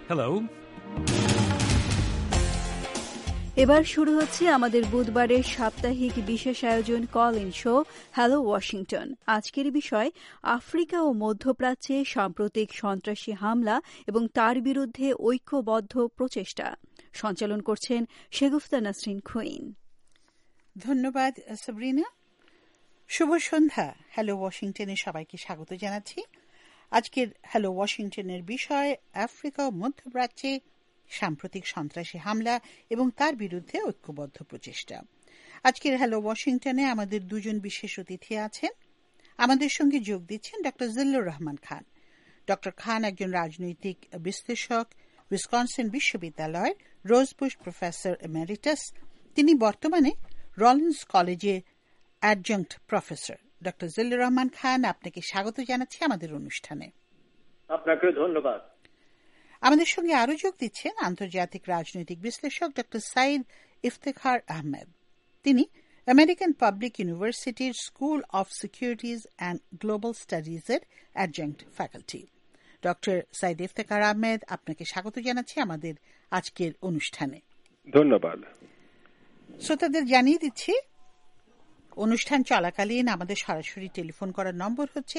Hello. এবার শুরু হচ্ছে আমাদের বুধবারের সাপ্তাহিক বিশেষ আয়োজন call in show hello Washington. আজকের বিষয় আফ্রিকা ও মধ্যপ্রাচ্যে সাম্প্রতিক সন্ত্রাসী হামলা এবং তার বিরুদ্ধে ঐক্যবদ্ধ প্রচেষ্টা। সঞ্চালন করছেন শেগুফতা নাসরিন খুইন। ধন্যবাদ সাবরিনা। শুভ সন্ধ্যা। হ্যালো ওয়াশিংটনে সবাইকে স্বাগত জানাচ্ছি। আজকের হ্যালো ওয়াশিংটনের বিষয় আফ্রিকা ও মধ্যপ্রাচ্যে সাম্প্রতিক সন্ত্রাসী হামলা এবং তার বিরুদ্ধে ঐক্যবদ্ধ প্রচেষ্টা। আজকের হ্যালো ওয়াশিংটনে আমাদের দুজন বিশেষ অতিথি আছেন। আমাদের সঙ্গে যোগ দিচ্ছেন ডক্টর জিল্লুর রহমান খান। ডক্টর খান একজন রাজনৈতিক বিশ্লেষক, উইসকনসিন বিশ্ববিদ্যালয়ের রোজবুশ প্রফেসর এমেরিটাস। তিনি বর্তমানে রলিন্স কলেজে adjunct professor. Doctor Zillur Rahman Khan, আপনাকে স্বাগত জানাচ্ছি আমাদের অনুষ্ঠানে। আপনাকে ধন্যবাদ। আমাদের সঙ্গে আরও যোগ দিচ্ছেন আন্তর্জাতিক রাজনৈতিক বিশ্লেষক ডক্টর সাইদ ইফতেখার আহমেদ। তিনি আমেরিকান পাবলিক ইউনিভার্সিটির school of securities and global স্টাডিজের adjunct faculty. Doctor Sayeed Iftekhar Ahmed, আপনাকে স্বাগত জানাচ্ছি আমাদের আজকের অনুষ্ঠানে। ধন্যবাদ। শ্রোতাদের জানিয়ে দিচ্ছি, অনুষ্ঠান চলাকালীন আমাদের সরাসরি টেলিফোন করার নম্বর হচ্ছে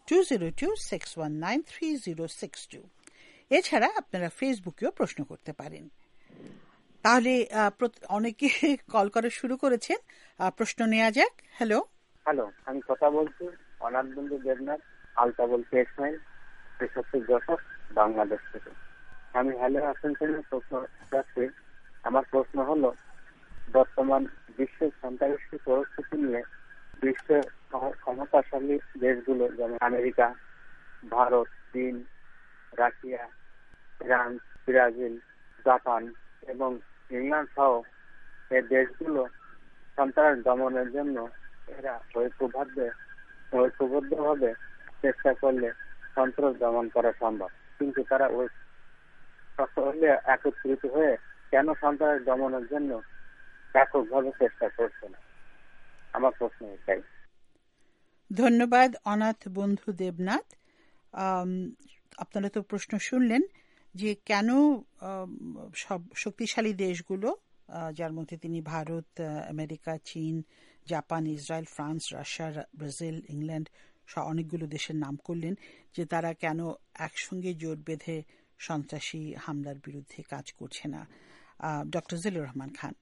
202-619-3062। এছাড়া আপনারা ফেসবুকেও প্রশ্ন করতে পারেন। তাহলে অনেকে কল করা শুরু করেছেন, প্রশ্ন নেওয়া যাক। হ্যালো, আমি কথা বলছি অনাথ বন্ধু দেবনাথ, আলতাবল পেশমাইল, যশোর, বাংলাদেশ থেকে। আমি হ্যালো ওয়াশিংটনের প্রশ্ন রাখছি। আমার প্রশ্ন হলো, বর্তমান বিশ্বের সন্ত্রাসী পরিস্থিতি নিয়ে বিশ্বের ক্ষমতাশালী দেশগুলো যেমন আমেরিকা, ভারত, চীন, রাশিয়া, ইরান, ব্রাজিল, জাপান এবং ইংল্যান্ড সহ এই দেশগুলো সন্ত্রাস দমনের জন্য এরা ঐক্যবদ্ধভাবে চেষ্টা করলে সন্ত্রাস দমন করা সম্ভব, কিন্তু তারা ওই সকলে একত্রিত হয়ে কেন সন্ত্রাস দমনের জন্য এককভাবে চেষ্টা করছে না? আমার প্রশ্ন এটাই। ধন্যবাদ অনাথ বন্ধু দেবনাথ। আপনারা তো প্রশ্ন শুনলেন যে কেন সব শক্তিশালী দেশগুলো, যার মধ্যে তিনি ভারত, আমেরিকা, চীন, Japan, Israel, France, Russia, Brazil, England সহ অনেকগুলো দেশের নাম করলেন, যে তারা কেন একসঙ্গে জোট বেঁধে সন্ত্রাসী হামলার বিরুদ্ধে কাজ করছে না। ডক্টর জিল্লুর রহমান খান।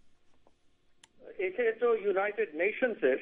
এখানে তো ইউনাইটেড নেশনসের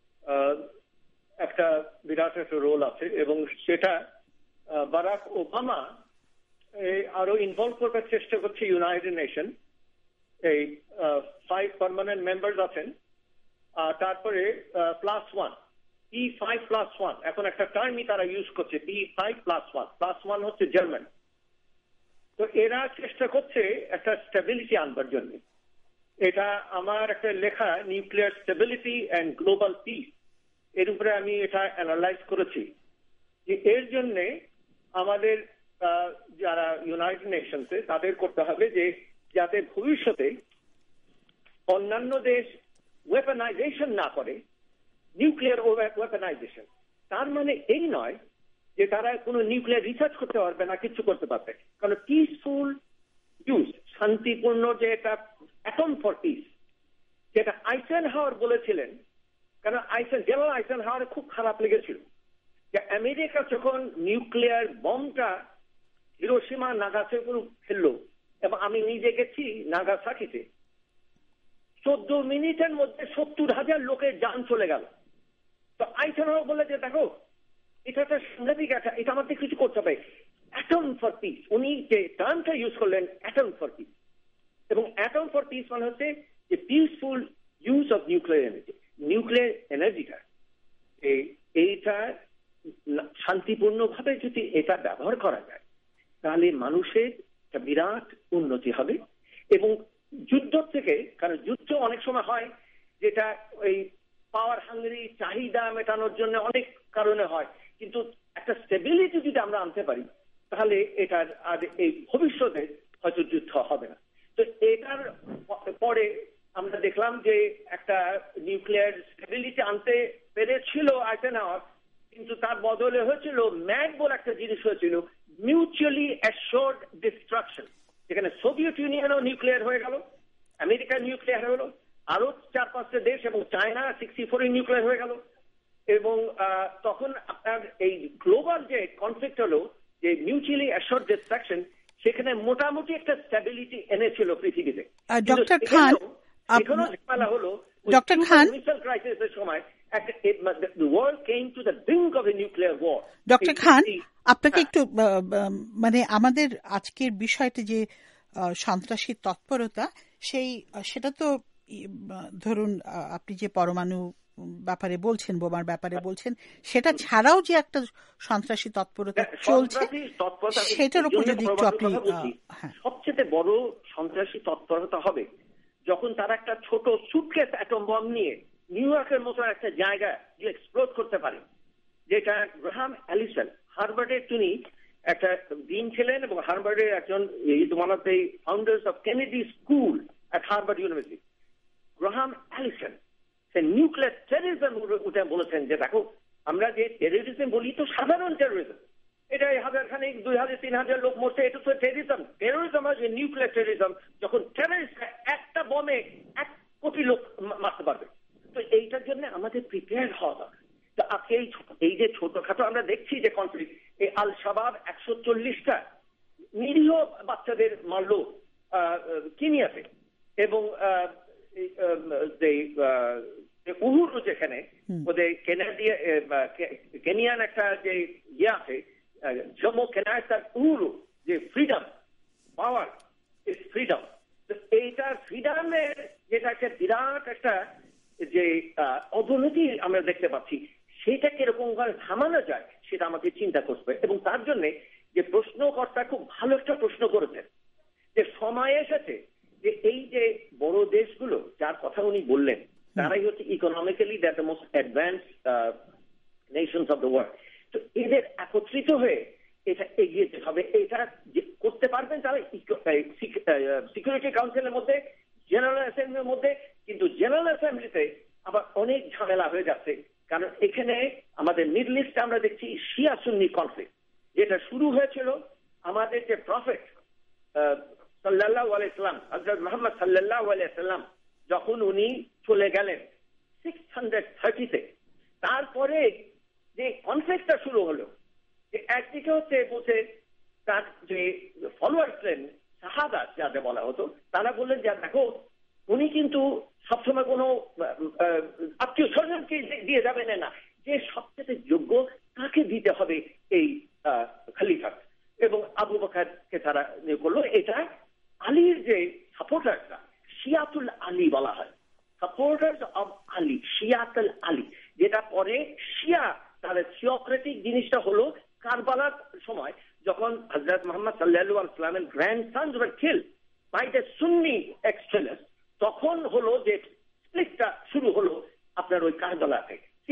একটা বিরাট একটা রোল আছে এবং সেটা বারাক ওবামা আরো ইনভলভ করবার চেষ্টা করছে। ইউনাইটেড নেশন এই 5 পার্মানেন্ট মেম্বার্স আছেন, তারপরে +1 P5+1, এখন একটা টার্মই তারা ইউজ করছে, P5+1, +1 হচ্ছে জার্মান। তো এরা চেষ্টা করছে একটা স্টেবিলিটি আনবার জন্য। এটা আমার একটা লেখা, nuclear stability and global peace, এর উপরে আমি এটা অ্যানালাইজ করেছি যে এর জন্যে আমাদের যারা ইউনাইটেড নেশনসে তাদের করতে হবে যে যাতে ভবিষ্যতে অন্যান্য দেশ ওয়েপনাইজেশন না করে, নিউক্লিয়ার ওয়েপনাইজেশন। তার মানে এই নয় যে তারা কোনো নিউক্লিয়ার রিসার্চ করতে পারবে না, কিছু করতে পারবে, কারণ পিসফুল ইউজ, শান্তিপূর্ণ যে এটা অ্যাটম ফর পিস, যেটা আইসেনহাওয়ার বলেছিলেন। কারণ জেনারেল আইসেনহাওয়ার খুব খারাপ লেগেছিল যে আমেরিকা যখন নিউক্লিয়ার বমটা হিরোশিমা নাগাসাকিতে ফেললো, এবং আমি নিজে গেছি নাগাসাকিতে, 14 মিনিটের মধ্যে 70,000 লোকের জান চলে গেল। তো আইসেনহাওয়ার বলে যে দেখো এটা একটা সাংঘাতিক, এটা আমাদের কিছু করতে হবে, অ্যাটম ফর পিস। উনি যে টার্মটা ইউজ করলেন অ্যাটম ফর পিস, এবং অ্যাটম ফর পিস মানে হচ্ছে যে peaceful use of nuclear energy. Nuclear এনার্জিটা এইটা শান্তিপূর্ণভাবে যদি এটা ব্যবহার করা যায় তাহলে মানুষের একটা বিরাট উন্নতি হবে। এবং যুদ্ধ থেকে, কারণ যুদ্ধ অনেক সময় হয় যেটা ওই পাওয়ার হাঙ্গরি চাহিদা মেটানোর জন্য অনেক কারণে হয়, কিন্তু একটা স্টেবিলিটি যদি আমরা আনতে পারি তাহলে এটার আর এই ভবিষ্যতে হয়তো যুদ্ধ হবে না। তো এটার পরে আমরা দেখলাম যে একটা নিউক্লিয়ার স্টেবিলিটি আনতে পেরেছিল আইসেনহাওয়ার, কিন্তু তার বদলে হয়েছিল ম্যাড বলে একটা জিনিস হয়েছিল, মিউচুয়ালি অ্যাশোর্ড ডিস্ট্রাকশন, যেখানে সোভিয়েত ইউনিয়নও নিউক্লিয়ার হয়ে গেল, আমেরিকা নিউক্লিয়ার হয়ে গেল, আরো 4-5টা দেশ এবং চায়না 64 নিউক্লিয়ার হয়ে গেল। এবং তখন আপনার এই গ্লোবাল যে কনফ্লিক্ট হলো, যে মিউচুয়ালি অ্যাশোর্ড ডিস্ট্রাকশন, সেখানে মোটামুটি একটা স্ট্যাবিলিটি এনেছিল পৃথিবীতে। ডক্টর খান, এখনো ঝামেলা হলো ডক্টর খান, মিসাইল ক্রাইসিসের সময় the world came to the brink of a nuclear war. Doctor Khan, আপনাকে একটু মানে আমাদের আজকের বিষয়টা যে সন্ত্রাসী তৎপরতা, সেটা তো ধরুন আপনি যে পরমাণু ব্যাপারে বলছেন, বোমার ব্যাপারে বলছেন, সেটা ছাড়াও যে একটা সন্ত্রাসী তৎপরতা চলছে, সেটার উপর যদি একটু আপনি। সবচেয়ে বড় সন্ত্রাসী তৎপরতা হবে যখন তারা একটা ছোট সুটকেস অ্যাটম বম নিয়ে নিউ ইয়র্কের মতো একটা জায়গা এক্সপ্লোড করতে পারে, যেটা গ্রাহাম অ্যালিসন, হার্ভার্ডের তিনি একটা ডিন ছিলেন এবং হার্ভার্ডের একজন one of the founders of Kennedy school at Harvard university. Graham Allison সে নিউক্লিয়ার টেররিজম উঠে বলেছেন যে দেখো, আমরা যে টেররিজম বলি তো সাধারণ টেররিজম, এটা 1000-খানিক 2000-3000 লোক মরছে, এটা তো টেররিজম। টেররিজম হয় নিউক্লিয়ার টেররিজম, যখন টেররিস্ট একটা বমে 1 কোটি লোক মারতে পারবে। তো এইটার জন্য আমাদের প্রিপেয়ার হওয়া দরকার। এই যে ছোটখাটো আমরা দেখছি যে কনফ্লিক্ট, এই আল শাবাব 140টা নিরীহ বাচ্চাদের মারলো কেনিয়াতে, এবং উহুরু যেখানে ওদের কেনিয়ান একটা যে আছে জম্মু কেনার উহুরু, যে ফ্রিডম পাওয়ার ইজ ফ্রিডম, এইটা ফ্রিডমের যেটা একটা বিরাট একটা যে অবনতি আমরা দেখতে পাচ্ছি, সেটা কিরকম ভাবে থামানো যায় সেটা আমাকে চিন্তা করতে। এবং তার জন্য যে প্রশ্নকর্তা খুব ভালো একটা প্রশ্ন করেছেন, যে সময় এসেছে যে এই যে বড় দেশগুলো যার কথা উনি বললেন, তারাই হচ্ছে economically that the most advance nations of the world. তো এদের একত্রিত হয়ে এটা এগিয়ে যেতে হবে। এটা করতে পারবেন তারা সিকিউরিটি কাউন্সিলের মধ্যে, জেনারেল অ্যাসেম্বলির মধ্যে, কিন্তু জেনারেল অ্যাসেম্বলিতে আবার অনেক ঝামেলা হয়ে যাচ্ছে। কারণ এখানে আমাদের মিডল ইস্টে আমরা দেখছি শিয়া সুন্নি কনফ্লিক্ট, যেটা শুরু হয়েছিল আমাদের যে প্রফেট সাল্লাল্লাহু আলাইহি সাল্লাম, হযরত মুহাম্মদ সাল্লাল্লাহু আলাইহি সাল্লাম যখন উনি চলে গেলেন 630-তে, তারপরে যে কনফ্লিক্টটা শুরু হলো, যে একদিকে হচ্ছে বলছে তার যে ফলোয়ার ছিলেন সাহাবা যাদের বলা হতো, তারা বললেন যে দেখো, উনি কিন্তু সবসময় কোনো আত্মীয় স্বজনকে দিয়ে যাবেন না, যে সবচেয়ে যোগ্য তাকে দিতে হবে এই খলিফা। এবং আবু বকরকে তারা করলো। এটা আলীর যে সাপোর্টাররা, শিয়াতুল আলী বলা হয়, সাপোর্টার্স অফ আলী, শিয়াতুল আলী, যেটা পরে শিয়া তাহলে থিওক্রেটিক জিনিসটা হলো কারবালার সময়, যখন হযরত মুহাম্মদ সাল্লাল্লাহু আলাইহি ওয়াসাল্লামের grandsons were killed by the Sunni extremist, তখন হলো যে স্প্লিটটা শুরু হলো আপনার ওই কারবালাতে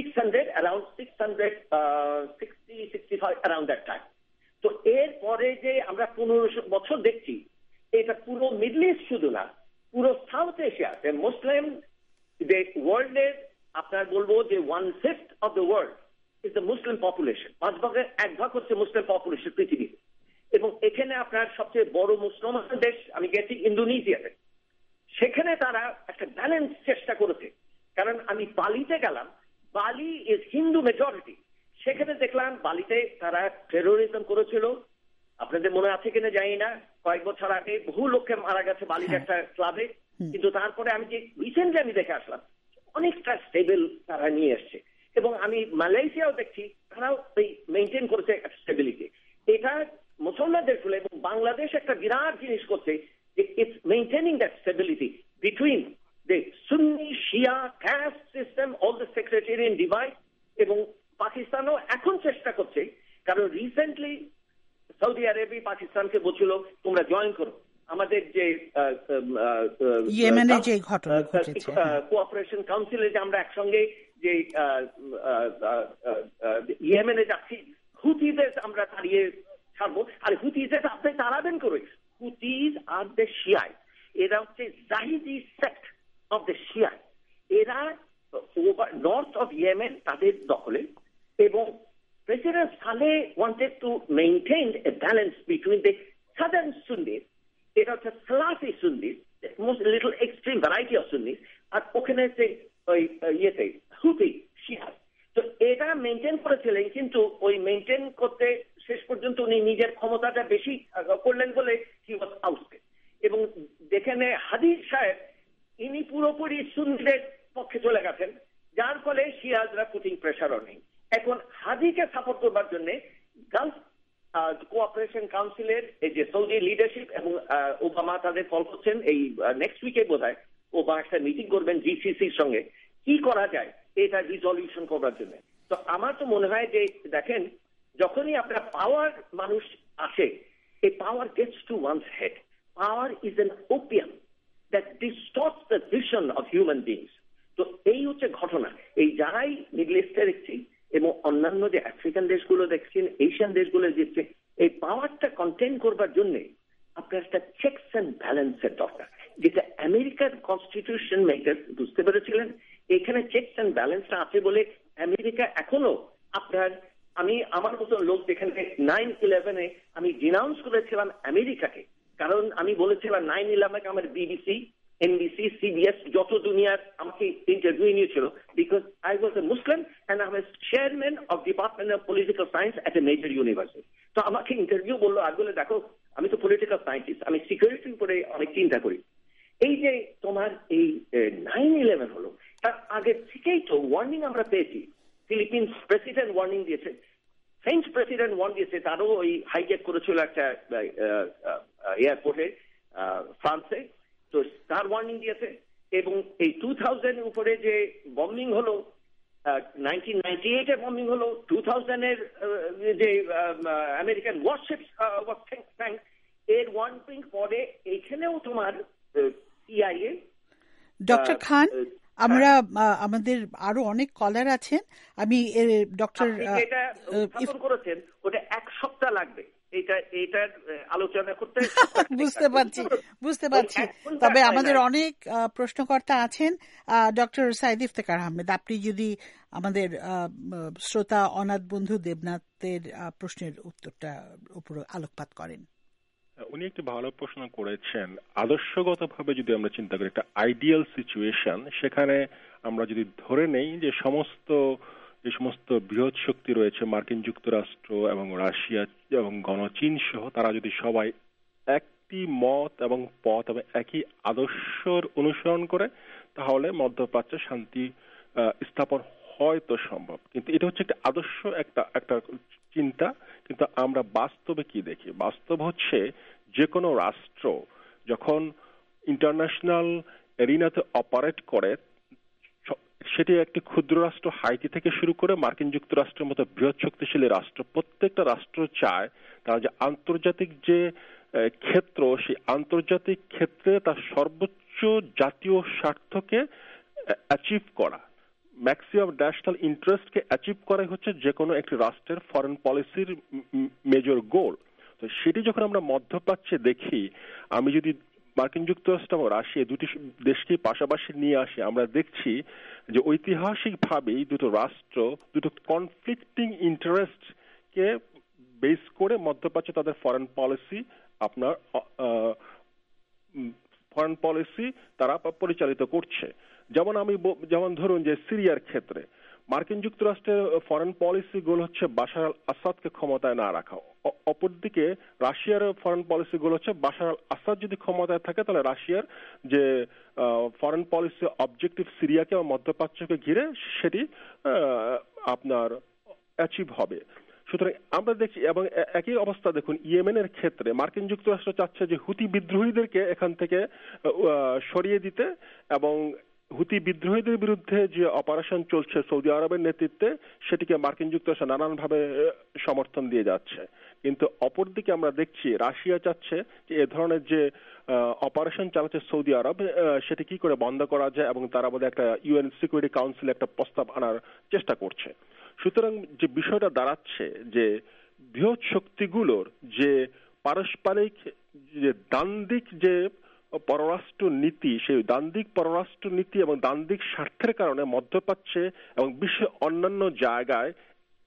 660-65 অ্যারাউন্ড দ্যাট টাইম। তো এর পরে যে আমরা 15 বছর দেখছি, এটা পুরো মিডল ইস্ট শুধু না, পুরো সাউথ এশিয়াতে মুসলিম যে ওয়ার্ল্ডের আপনার বলবো যে 1/5 of the world is the Muslim population, 5 ভাগের 1 ভাগ হচ্ছে মুসলিম পপুলেশন পৃথিবীতে। এবং এখানে আপনার সবচেয়ে বড় মুসলমান দেশ আমি গেছি ইন্দোনেশিয়াতে, সেখানে তারা একটা ব্যালেন্স চেষ্টা করেছে। কারণ আমি বালিতে গেলাম, বালি ইজ হিন্দু মেজরিটি, সেখানে দেখলাম বালিতে তারা টেরোরিজম করেছিল। আপনাদের মনে আছে কিনা জানি না, কয়েক বছর আগে বহু লোককে মারা গেছে বালির একটা ক্লাবে, কিন্তু তারপরে আমি যে রিসেন্টলি আমি দেখে আসলাম অনেকটা স্টেবল তারা নিয়ে এসছে। এবং আমি মালয়েশিয়াও দেখছি তারাও এই মেনটেন করেছে একটা স্টেবিলিটি। এটা মুসলমানদের ফলে, এবং বাংলাদেশ একটা বিরাট জিনিস করছে যে it's maintaining that stability between the Sunni Shia caste system, all the sectarian divide. এবং পাকিস্তানও এখন চেষ্টা করছে, কারণ রিসেন্টলি সৌদি আরবিয়া পাকিস্তানকে বলছিল তোমরা জয়েন করো আমাদের যে ইয়েমেনে যে ঘটনা ঘটেছে, কোঅপারেশন কাউন্সিলে যে আমরা একসঙ্গে যে ইয়েমেনে যাচ্ছি, হুতিদের আমরা তাড়িয়ে ছাড়বো। আর হুতিদের আপনি তাড়াবেন করে, হুতিজ আর দ্য শিয়াই, এরা হচ্ছে জাহিদি সেক্ট অফ দ্য শিয়াই। এরা নর্থ অফ ইয়েমেন তাদের দখলে, এবং President Saleh wanted to maintain a balance between the southern Sunnis, এটা হচ্ছে Salafi Sunnis, most little extreme variety of Sunnis, আর ওখানে ওই ইয়েতে হুতি শিয়া। তো এটা মেনটেন করেছিলেন, কিন্তু ওই মেনটেন করতে শেষ পর্যন্ত উনি নিজের ক্ষমতাটা বেশি করলেন বলে হি ওয়াজ আউটস্টেড। এবং যেখানে হাদি সাহেব ইনি পুরোপুরি সুন্নিদের পক্ষে চলে গেছেন, যার ফলে শিয়াজরা পুটিং প্রেশারও নেই। এখন হাদিকে সাপোর্ট করবার জন্য গালফ কোঅপারেশন কাউন্সিলের এই যে সৌদি লিডারশিপ এবং ওবামা তাদের কল করছেন এই নেক্সট উইকে বোধহয় ওবামা একটা মিটিং করবেন জিসিসির সঙ্গে, কি করা যায় এটা রিজলিউশন করবার জন্য। তো আমার তো মনে হয় যে দেখেন, যখনই আপনার পাওয়ার মানুষ আসে, এই power gets to one's head. Power is an opium that distorts the vision of human beings. তো এই হচ্ছে ঘটনা। এই যারাই মিডল ইস্টে দেখছি এবং অন্যান্য যে আফ্রিকান দেশগুলো দেখছেন, এশিয়ান দেশগুলো দেখছে, এই পাওয়ারটা কন্টেইন করবার জন্য আপনার একটা চেকস অ্যান্ড ব্যালেন্সের দরকার, যেটা আমেরিকার কনস্টিটিউশন মেকার বুঝতে পেরেছিলেন। এখানে চেকস অ্যান্ড ব্যালেন্সটা আছে বলে আমেরিকা এখনো আপনার, আমি আমার মতো লোক যেখানে 9/11 আমি ডিনাউন্স করেছিলাম আমেরিকাকে, কারণ আমি বলেছিলাম 9/11 আমার বিবিসি, NBC, CBS যত দুনিয়ার আমাকে ইন্টারভিউ নিয়েছিল, because I was a Muslim and I was chairman of department of political science at a major university. তো আমাকে ইন্টারভিউ বললো, আর বলে দেখো আমি তো পলিটিক্যাল সায়েন্টিস্ট, আমি সিকিউরিটির উপরে অনেক চিন্তা করি। এই যে তোমার এই 9/11 হলো, তার আগের থেকেই তো ওয়ার্নিং আমরা পেয়েছি। ফিলিপিন্স প্রেসিডেন্ট ওয়ার্নিং দিয়েছে, ফ্রেঞ্চ প্রেসিডেন্ট ওয়ার্নিং দিয়েছে, তারও ওই হাইজ্যাক করেছিল একটা এয়ারপোর্টে ফ্রান্সে, তো তার ওয়ার্নিং দিয়েছে। এবং এই 2000 উপরে যে বম্বিং হলো, 1998 বম্বিং হলো, 2000 যে আমেরিকান ওয়ারশিপস এর ওয়ার্নিং পরে এখানেও তোমার CIA। ডক্টর খান, আমরা আমাদের আরো অনেক কলার আছেন, আমি ডক্টর এটা করেছেন, ওটা 1 সপ্তাহ লাগবে এটার আলোচনা করতে। বুঝতে পারছি। তবে আমাদের অনেক প্রশ্নকর্তা আছেন। ডক্টর সাইদ ইফতেখার আহমেদ, আপনি যদি আমাদের শ্রোতা অনাথ বন্ধু দেবনাথের প্রশ্নের উত্তরটা উপর আলোকপাত করেন। উনি একটি ভালো প্রশ্ন করেছেন। আদর্শগতভাবে যদি আমরা চিন্তা করি একটা আইডিয়াল সিচুয়েশন, সেখানে আমরা যদি ধরে নেই যে যে সমস্ত বৃহৎ শক্তি রয়েছে, মার্কিন যুক্তরাষ্ট্র এবং রাশিয়া এবং গণচীন সহ, তারা যদি সবাই একটি মত এবং পথ এবং একই আদর্শর অনুসরণ করে, তাহলে মধ্যপ্রাচ্যে শান্তি স্থাপন হয়তো সম্ভব। কিন্তু এটা হচ্ছে একটা আদর্শ, একটা চিন্তা। কিন্তু আমরা বাস্তবে কি দেখি? বাস্তব হচ্ছে যে কোনো রাষ্ট্র যখন ইন্টারন্যাশনাল এরিনাতে অপারেট করে, সেটি একটি ক্ষুদ্র রাষ্ট্র হাইতি থেকে শুরু করে মার্কিন যুক্তরাষ্ট্রের মতো বৃহৎ শক্তিশালী রাষ্ট্র, প্রত্যেকটা রাষ্ট্র চায় তারা যে আন্তর্জাতিক যে ক্ষেত্র, সেই আন্তর্জাতিক ক্ষেত্রে তার সর্বোচ্চ জাতীয় স্বার্থকে অ্যাচিভ করা, ম্যাক্সিমাম ন্যাশনাল ইন্টারেস্টকে অ্যাচিভ করাই হচ্ছে যে কোনো একটি রাষ্ট্রের ফরেন পলিসির মেজর গোল। তো সেটি যখন আমরা মধ্যপ্রাচ্যে দেখি, আমি যদি মার্কিন যুক্তরাষ্ট্র এবং রাশিয়া দুটি দেশকে পাশাপাশি নিয়ে আসি, আমরা দেখছি যে ঐতিহাসিকভাবেই দুটো রাষ্ট্র দুটো কনফ্লিক্টিং ইন্টারেস্টকে বেস করে মধ্যপ্রাচ্যে তাদের ফরেন পলিসি তারা পরিচালিত করছে। যেমন ধরুন যে সিরিয়ার ক্ষেত্রে মার্কিন যুক্তরাষ্ট্রের ফরেন পলিসি গোল হচ্ছে বাশার আল আসাদকে ক্ষমতায় না রাখা। অপরদিকে রাশিয়ার ফরেন পলিসি গোল হচ্ছে বাশার আল আসাদ যদি ক্ষমতায় থাকে, তাহলে রাশিয়ার যে ফরেন পলিসি অবজেক্টিভ সিরিয়াকে বা মধ্যপ্রাচ্যকে ঘিরে, সেটি আপনার অ্যাচিভ হবে। সুতরাং আমরা দেখছি, এবং একই অবস্থা দেখুন ইয়েমেনের ক্ষেত্রে মার্কিন যুক্তরাষ্ট্র চাচ্ছে যে হুতি বিদ্রোহীদেরকে এখান থেকে সরিয়ে দিতে, এবং হুতি বিদ্রোহীদের বিরুদ্ধে যে অপারেশন চলছে সৌদি আরবের নেতৃত্বে, সেটিকে মার্কিন যুক্তরাষ্ট্র নানানভাবে সমর্থন দিয়ে যাচ্ছে। কিন্তু অপরদিকে আমরা দেখছি রাশিয়া চাচ্ছে যে এ ধরনের যে অপারেশন চালাচ্ছে সৌদি আরব, সেটি কি করে বন্ধ করা যায়, এবং তারা বোধহয় একটা UN সিকিউরিটি কাউন্সিলে একটা প্রস্তাব আনার চেষ্টা করছে। সুতরাং যে বিষয়টা দাঁড়াচ্ছে যে বৃহৎ শক্তিগুলোর যে পারস্পরিক যে দ্বান্দ্বিক যে পররাষ্ট্র নীতি, সেই দ্বান্দ্বিক পররাষ্ট্র নীতি এবং দ্বান্দ্বিক স্বার্থের কারণে মধ্যপ্রাচ্যে এবং বিশ্বের অন্যান্য জায়গায়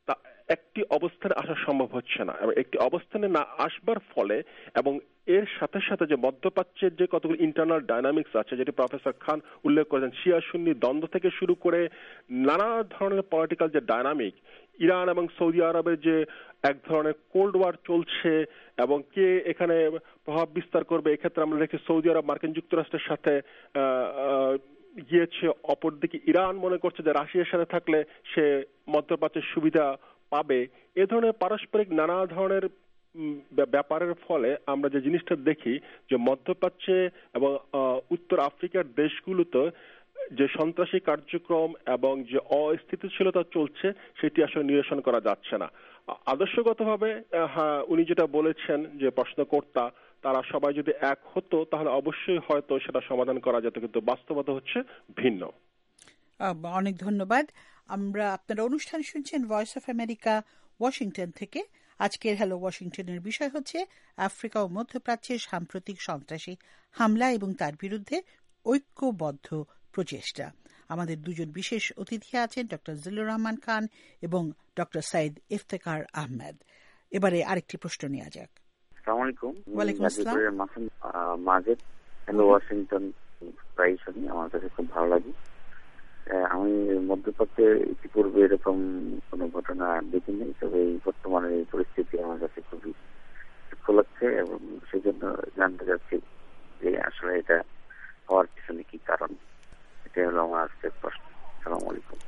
একটি অবস্থানে আসা সম্ভব হচ্ছে না, এবং একটি অবস্থানে না আসবার ফলে এবং এর সাথে সাথে যে মধ্যপ্রাচ্যের যে কতগুলো ইন্টারনাল ডাইনামিক্স আছে, যেটি প্রফেসর খান উল্লেখ করেছেন, শিয়া সুন্নি দ্বন্দ্ব থেকে শুরু করে নানা ধরনের পলিটিক্যাল যে ডাইনামিক, ইরান এবং সৌদি আরবের যে এক ধরনের কোল্ড ওয়ার চলছে এবং কে এখানে প্রভাব বিস্তার করবে, এক্ষেত্রে আমরা দেখি সৌদি আরব মার্কিন যুক্তরাষ্ট্রের সাথে গিয়েছে, অপরদিকে ইরান মনে করছে যে রাশিয়ার সাথে থাকলে সে মধ্যপ্রাচ্যের সুবিধা পাবে। এ ধরনের পারস্পরিক নানা ধরনের ব্যাপারের ফলে আমরা যে জিনিসটা দেখি যে মধ্যপ্রাচ্যে এবং উত্তর আফ্রিকার দেশগুলোতে যে সন্ত্রাসী কার্যক্রম এবং যে অস্থিতিশীলতা চলছে সেটি আসলে নিরসন করা যাচ্ছে না। আদর্শগতভাবে উনি যেটা বলেছেন যে প্রশ্নকর্তা, তারা সবাই যদি এক হতো তাহলে অবশ্যই হয়তো সেটা সমাধান করা যেত, কিন্তু বাস্তবতা হচ্ছে ভিন্ন। অনেক ধন্যবাদ। আমরা আপনারা অনুষ্ঠান শুনছেন ভয়েস অফ আমেরিকা ওয়াশিংটন থেকে। আজকের হ্যালো ওয়াশিংটনের বিষয় হচ্ছে আফ্রিকা ও মধ্যপ্রাচ্যের সাম্প্রতিক সন্ত্রাসী হামলা এবং তার বিরুদ্ধে ঐক্যবদ্ধ প্রচেষ্টা। আমাদের দুজন বিশেষ অতিথি আছেন, ডক্টর জিল্লুর রহমান খান এবং ডক্টর সাইদ ইফতেখার আহমেদ। এবারে আরেকটি প্রশ্ন নেওয়া যাক। আসসালামু আলাইকুম। ওয়ালাইকুম আসসালাম। মাজেদ, হ্যালো ওয়াশিংটন প্রায় শুনি, আমার কাছে খুব ভালো লাগে। আমি মধ্যপ্রাচ্যে ইতিপূর্বে এরকম কোনো ঘটনা দেখিনি, তবে এই বর্তমানে এই পরিস্থিতি আমার কাছে খুবই দুঃখ লাগছে এবং সেই জন্য জানতে চাচ্ছি যে আসলে এটা হওয়ার পিছনে কি কারণ। এটা হলো আমার আজকের প্রশ্ন। আসসালামু আলাইকুম।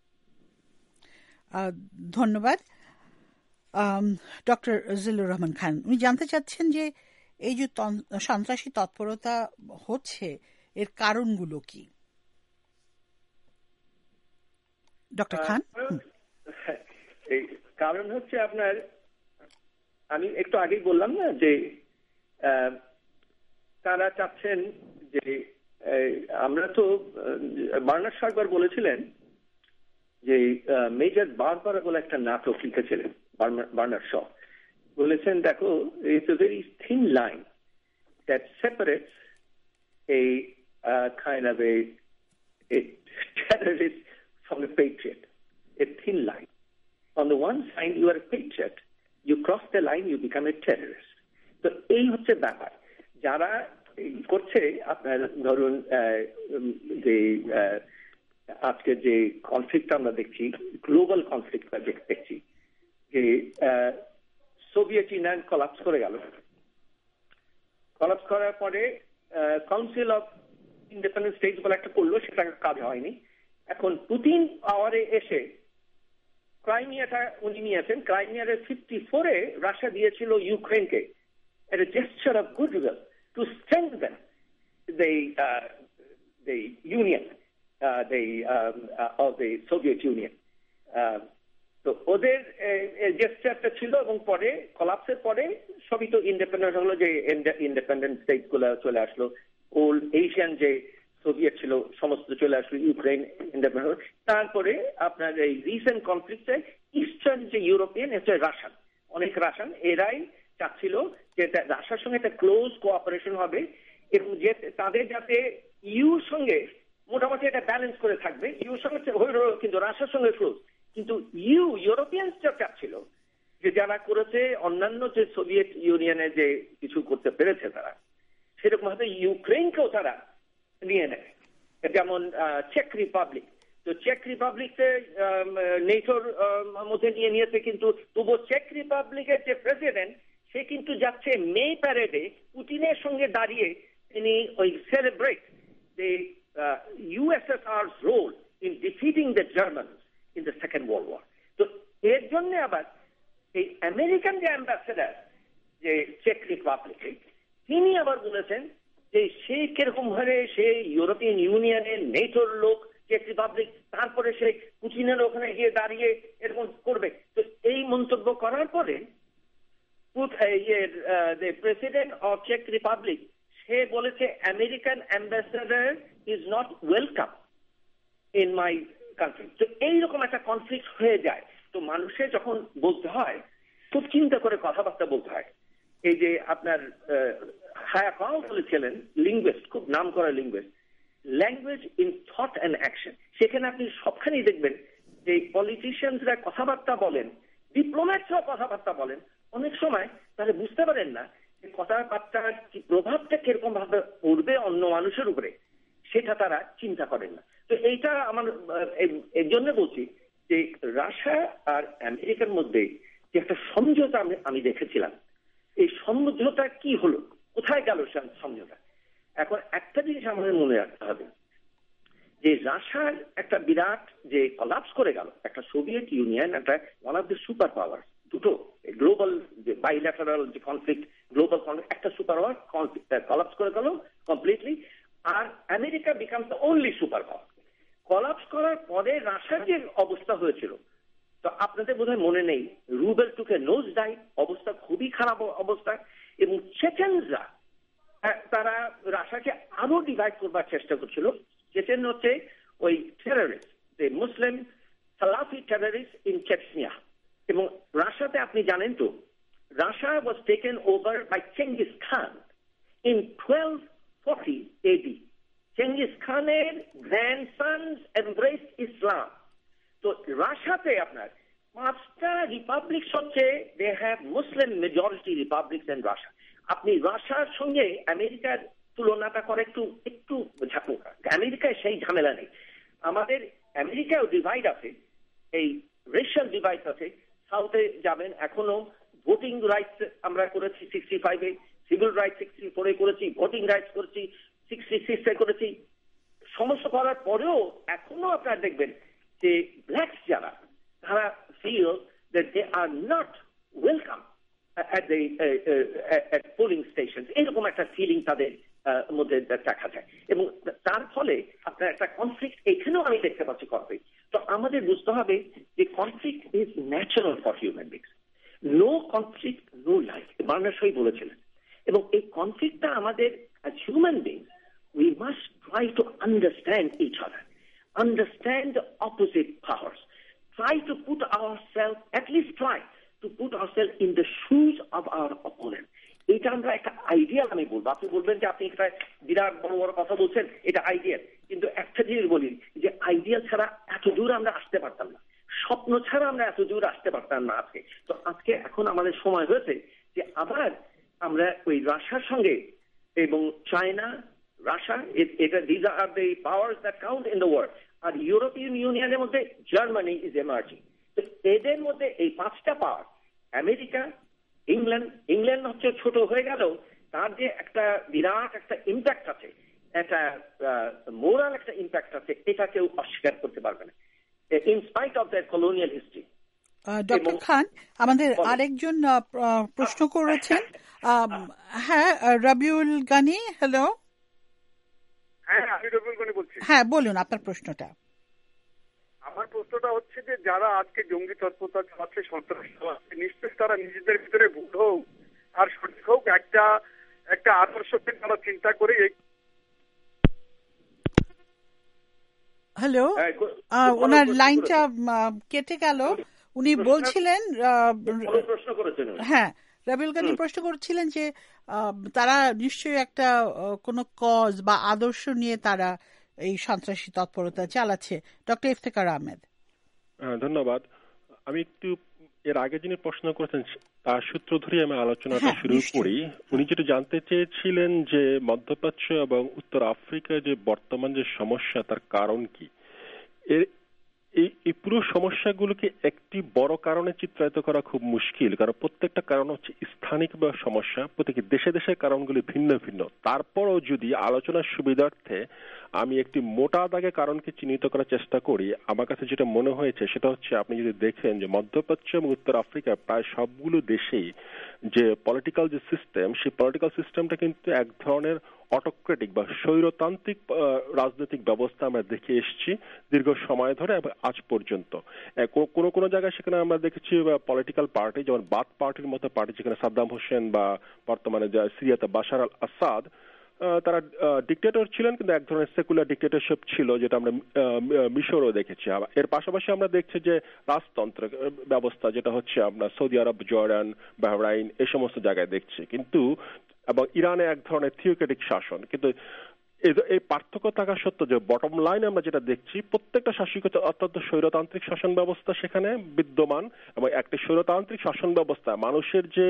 ধন্যবাদ। ডক্টর জিল্লুর রহমান খান, উনি জানতে চাচ্ছেন যে এই যে সন্ত্রাসী তৎপরতা হচ্ছে এর কারণগুলো কি? ডক্টর খান। এই কারণ হচ্ছে আপনার, আমি একটু আগেই বললাম না যে তারা চাচ্ছেন যে আমরা তো বার্নার্ড শো একবার বলেছিলেন যে মেজর বারবারা বলে একটা নাটক লিখেছিলেন বার্নার্ড শো, বলেছেন দেখো, it's a very thin line that separates a kind of a terrorist from a patriot, a thin line. On the one side, you are a patriot. You cross the line, you become a terrorist. তো এই হচ্ছে ব্যাপার। যারা করছে আপনার ধরুন যে আজকে যে কনফ্লিক্ট আমরা দেখছি, গ্লোবাল কনফ্লিক্ট দেখছি, যে সোভিয়েত ইউনিয়ন কলাপস করে গেল। কলাপস করার পরে কাউন্সিল অফ ইন্ডিপেন্ডেন্ট স্টেটস বলে একটা করলো, সেটা কাজ হয়নি। এখন পুতিন পাওয়ারে এসে ক্রাইমিয়াটা উনি নিয়েছেন। ক্রাইমিয়ার 54-এ রাশিয়া দিয়েছিল ইউক্রেনকে as a gesture of goodwill to strengthen the union, of the Soviet Union. তো ওদের জেস্টারটা ছিল, এবং পরে কলাপসের পরে সবই তো ইন্ডিপেন্ডেন্ট হলো, যে ইন্ডিপেন্ডেন্ট স্টেট গুলো চলে আসলো, ওল্ড এশিয়ান যে সোভিয়েত ছিল সমস্ত চলে আসলো, ইউক্রেন ইন্ডিপেন্ডেন্ট। তারপরে আপনার এই রিসেন্ট কনফ্লিক্টে ইস্টার্ন যে ইউরোপিয়ান, হচ্ছে রাশিয়ান, অনেক রাশিয়ান, এরাই চাচ্ছিল যে রাশিয়ার সঙ্গে একটা ক্লোজ কোঅপারেশন হবে এবং যে তাদের যাতে ইউর সঙ্গে মোটামুটি একটা ব্যালেন্স করে থাকবে। ইউর সঙ্গে কিন্তু রাশিয়ার সঙ্গে ক্লোজ, কিন্তু ইউরোপিয়ানসটা চাচ্ছিল যে যারা করেছে অন্যান্য যে সোভিয়েত ইউনিয়নে যে কিছু করতে পেরেছে তারা, সেরকম ভাবে ইউক্রেনকেও তারা নিয়ে নেয়। যেমন চেক রিপাবলিক, তো চেক রিপাবলিককে নেটোর মধ্যে নিয়ে নিয়েছে, কিন্তু তবুও চেক রিপাবলিকের যে প্রেসিডেন্ট সে কিন্তু যাচ্ছে মে প্যারেডে পুতিনের সঙ্গে দাঁড়িয়ে তিনি ওই celebrate the USSR's role in defeating the Germans in the Second World War. তো এর জন্য আবার এই আমেরিকান যে অ্যাম্বাসেডার যে চেক রিপাবলিকে, তিনি আবার বলেছেন যে সে কিরকম ভাবে সে ইউরোপিয়ান ইউনিয়নের নেটোর লোক চেক রিপাবলিক, তারপরে সে পুতিনের ওখানে গিয়ে দাঁড়িয়ে এরকম করবে। তো এই মন্তব্য করার পরে the president of Czech Republic, সে বলেছে American ambassador is not welcome in my country. তো এইরকম একটা কনফ্লিক্ট হয়ে যায়। তো মানুষের যখন বলতে হয়, খুব চিন্তা করে কথাবার্তা বলতে হয়। এই যে আপনার হায়াকাও বলেছিলেন, লিঙ্গুইস্ট, খুব নাম করা linguist, language in thought and action. সেখানে আপনি সবখানেই দেখবেন যে পলিটিশিয়ানসরা কথাবার্তা বলেন, ডিপ্লোম্যাটসরাও কথাবার্তা বলেন, অনেক সময় তাহলে বুঝতে পারেন না কথাবার্তার প্রভাবটা কিরকম ভাবে পড়বে অন্য মানুষের উপরে, সেটা তারা চিন্তা করেন না। তো এইটা আমার এর জন্য বলছি যে রাশিয়া আর আমেরিকার মধ্যে যে একটা সমঝোতা আমি দেখেছিলাম, এই সমঝোতা কি হলো, কোথায় গেল সমঝোতা? এখন একটা জিনিস আমাদের মনে রাখতে হবে যে রাশিয়ার একটা বিরাট যে কলাপস করে গেল, একটা সোভিয়েত ইউনিয়ন, একটা one of the super power, দুটো গ্লোবাল যে বাইল্যাটারাল যে কনফ্লিক্ট, গ্লোবাল কনফ্লিক্ট, একটা সুপার পাওয়ার কলাপস করে গেল কমপ্লিটলি, আর America becomes the only super power. Collapse করার পরে রাশিয়ার যে অবস্থা হয়েছিল, তো আপনাদের বোধহয় মনে নেই, রুবেল টুকে নোজ ডাই, অবস্থা খুবই খারাপ অবস্থা, এবং চেচেনরা তারা রাশিয়াকে আরো ডিভাইড করবার চেষ্টা করছিল। চেচেন হচ্ছে ওই টেররিস্ট, যে মুসলিম সালাফি টেররিস্ট ইন চেচনিয়া। এবং রাশিয়াতে আপনি জানেন তো, Russia was taken over by Genghis Khan in 1240 AD। Genghis খানের গ্র্যান্ডসন্স এমব্রেস ইসলাম। তো রাশিয়াতে আপনার 5টা রিপাবলিক হচ্ছে, they have Muslim majority republics in Russia. আপনি রাশিয়ার সঙ্গে আমেরিকার তুলনাটা করে একটু ঝাঁকুকা, আমেরিকায় সেই ঝামেলা নেই। আমাদের আমেরিকাও ডিভাইড আছে, এই রেশিয়াল ডিভাইড আছে। সাউথে যাবেন, এখনো ভোটিং রাইটস আমরা করেছি 65-এ, সিভিল রাইটস 64-এ করেছি, ভোটিং রাইটস করেছি 66-এ করেছি। সমস্ত করার পরেও এখনো আপনারা দেখবেন যে ব্ল্যাকস যারা, তারা feel that they are not welcome at the at polling stations, এরকম একটা ফিলিং তাদের মধ্যে দেখা যায়। এবং তার ফলে আপনার একটা কনফ্লিক্ট এখানেও আমি দেখতে পাচ্ছি, কনফ্লিক্ট। তো আমাদের বুঝতে হবে যে conflict is natural for human beings, no conflict no life, Bernard Shaw বলেছিলেন। এবং এই কনফ্লিক্টটা আমাদের as human beings we must try to understand each other, understand the opposite powers, try to put ourselves, at least try to put ourselves in the shoes of our opponent. এটা আমরা একটা ideal, আমি বলবো, আপনি বলবেন যে আপনি একটা বিরাট বড় বড় কথা বলছেন, এটা আইডিয়াল, কিন্তু একটা জিনিস বলি যে আইডিয়াল ছাড়া এত দূর আমরা আসতে পারতাম না, স্বপ্ন ছাড়া আমরা এত দূর আসতে পারতাম না আজকে। তো আজকে এখন আমাদের সময় হয়েছে যে আবার আমরা ওই রাশিয়ার সঙ্গে এবং চায়না, রাশিয়া, এটা this are the powers that count in the world, আর ইউরোপিয়ান ইউনিয়নের মধ্যে জার্মানি ইজ এমার্জিং। তো এদের মধ্যে এই 5টা পাওয়ার, আমেরিকা, ইংল্যান্ড হচ্ছে ছোট হয়ে গেল, তার যে একটা বিরাট একটা ইম্প্যাক্ট আছে, একটা মোরাল একটা ইম্প্যাক্ট আছে, এটা কেউ অস্বীকার করতে পারবে না, in spite of their colonial history. Doctor Khan, আমাদের আরেকজন প্রশ্ন করেছেন। হ্যাঁ, রবিউল গানি, হ্যালো। হ্যাঁ, আমি রবিউল গানি বলছি। হ্যাঁ, বলুন আপনার প্রশ্নটা। আমার প্রশ্নটা হচ্ছে যে যারা আজকে জঙ্গি তৎপরতা চালাচ্ছে, সন্ত্রাস চালাচ্ছে, নিশ্চয়ই তারা নিজেদের ভিতরে ভুল হোক আর সঠিক হোক একটা আদর্শকে তারা চিন্তা করে। হ্যালো, ওনার লাইনটা কেটে গেল। উনি বলছিলেন, হ্যাঁ, রবিউল গানি প্রশ্ন করছিলেন যে তারা নিশ্চয়ই একটা কোনো কজ বা আদর্শ নিয়ে তারা এই সন্ত্রাসী তৎপরতা চালাচ্ছে। ডক্টর ইফতেখার আহমেদ। ধন্যবাদ। আমি একটু এর আগে যিনি প্রশ্ন করেছেন তার সূত্র ধরে আমি আলোচনাটা শুরু করি। উনি যেটা জানতে চেয়েছিলেন যে মধ্যপ্রাচ্য এবং উত্তর আফ্রিকার যে বর্তমান যে সমস্যা, তার কারণ কি। এই পুরো সমস্যাগুলোকে একটি বড় কারণে চিত্রায়িত করা খুব মুশকিল, কারণ প্রত্যেকটা কারণ হচ্ছে স্থানিক বা সমস্যা, প্রত্যেক দেশে দেশে কারণগুলি ভিন্ন ভিন্ন। তারপরও যদি আলোচনার সুবিধার্থে আমি একটি মোটা দাগে কারণকে চিহ্নিত করার চেষ্টা করি, আমার কাছে যেটা মনে হয়েছে সেটা হচ্ছে, আপনি যদি দেখেন যে মধ্যপ্রাচ্য এবং উত্তর আফ্রিকা প্রায় সবগুলো দেশেই যে পলিটিক্যাল যে সিস্টেম, সেই পলিটিক্যাল সিস্টেমটা কিন্তু এক ধরনের অটোক্রেটিক বা স্বৈরতান্ত্রিক রাজনৈতিক ব্যবস্থা আমরা দেখে এসেছি দীর্ঘ সময় ধরে আজ পর্যন্ত। কোনো জায়গায় সেখানে আমরা দেখেছি পলিটিক্যাল পার্টি, যেমন বাথ পার্টির মতো পার্টি, যেখানে সাদ্দাম হোসেন বা বর্তমানে সিরিয়াতে বাশার আল আসাদ, তারা ডিক্টেটর ছিলেন, কিন্তু এক ধরনের সেকুলার ডিক্টেটরশিপ ছিল, যেটা আমরা মিশরও দেখেছি। এর পাশাপাশি আমরা দেখছি যে রাজতন্ত্র ব্যবস্থা, যেটা হচ্ছে আমরা সৌদি আরব, জর্ডান, বাহরাইন, এই সমস্ত জায়গায় দেখছি। কিন্তু এবং ইরানে এক ধরনের থিওক্রেটিক শাসন। কিন্তু এই পার্থক্য থাকা সত্ত্বেও যে বটম লাইন আমরা যেটা দেখছি, প্রত্যেকটা শাসক অত্যন্ত স্বৈরতান্ত্রিক শাসন ব্যবস্থা সেখানে বিদ্যমান, এবং একটি স্বৈরতান্ত্রিক শাসন ব্যবস্থা মানুষের যে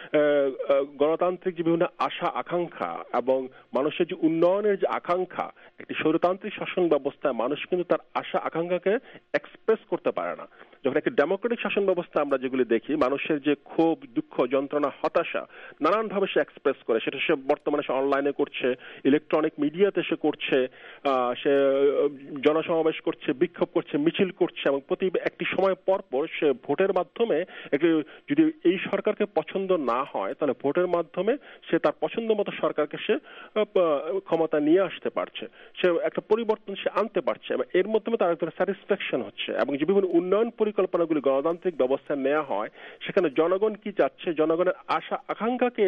গণতান্ত্রিক যে বিভিন্ন আশা আকাঙ্ক্ষা এবং মানুষের যে উন্নয়নের যে আকাঙ্ক্ষা, একটি স্বৈরতান্ত্রিক শাসন ব্যবস্থায় মানুষ কিন্তু তার আশা আকাঙ্ক্ষাকে এক্সপ্রেস করতে পারে না। যখন একটি ডেমোক্রেটিক শাসন ব্যবস্থা আমরা যেগুলি দেখি, মানুষের যে ক্ষোভ, দুঃখ, যন্ত্রণা, হতাশা নানানভাবে সে এক্সপ্রেস করে, সেটা সে বর্তমানে সে অনলাইনে করছে, ইলেকট্রনিক মিডিয়াতে সে করছে, সে জনসমাবেশ করছে, বিক্ষোভ করছে, মিছিল করছে, এবং প্রতি একটি সময় পর পর সে ভোটের মাধ্যমে একটি, যদি এই সরকারকে পছন্দ না হয় তাহলে ভোটের মাধ্যমে সে তার পছন্দ মতো সরকারকে সে ক্ষমতা নিয়ে আসতে পারছে, সে একটা পরিবর্তন সে আনতে পারছে, এবং এর মাধ্যমে তার একটা স্যাটিসফ্যাকশন হচ্ছে। এবং যে বিভিন্ন উন্নয়ন পরিকল্পনাগুলি গণতান্ত্রিক ব্যবস্থায় নেওয়া হয়, সেখানে জনগণ কি চাচ্ছে, জনগণের আশা আকাঙ্ক্ষাকে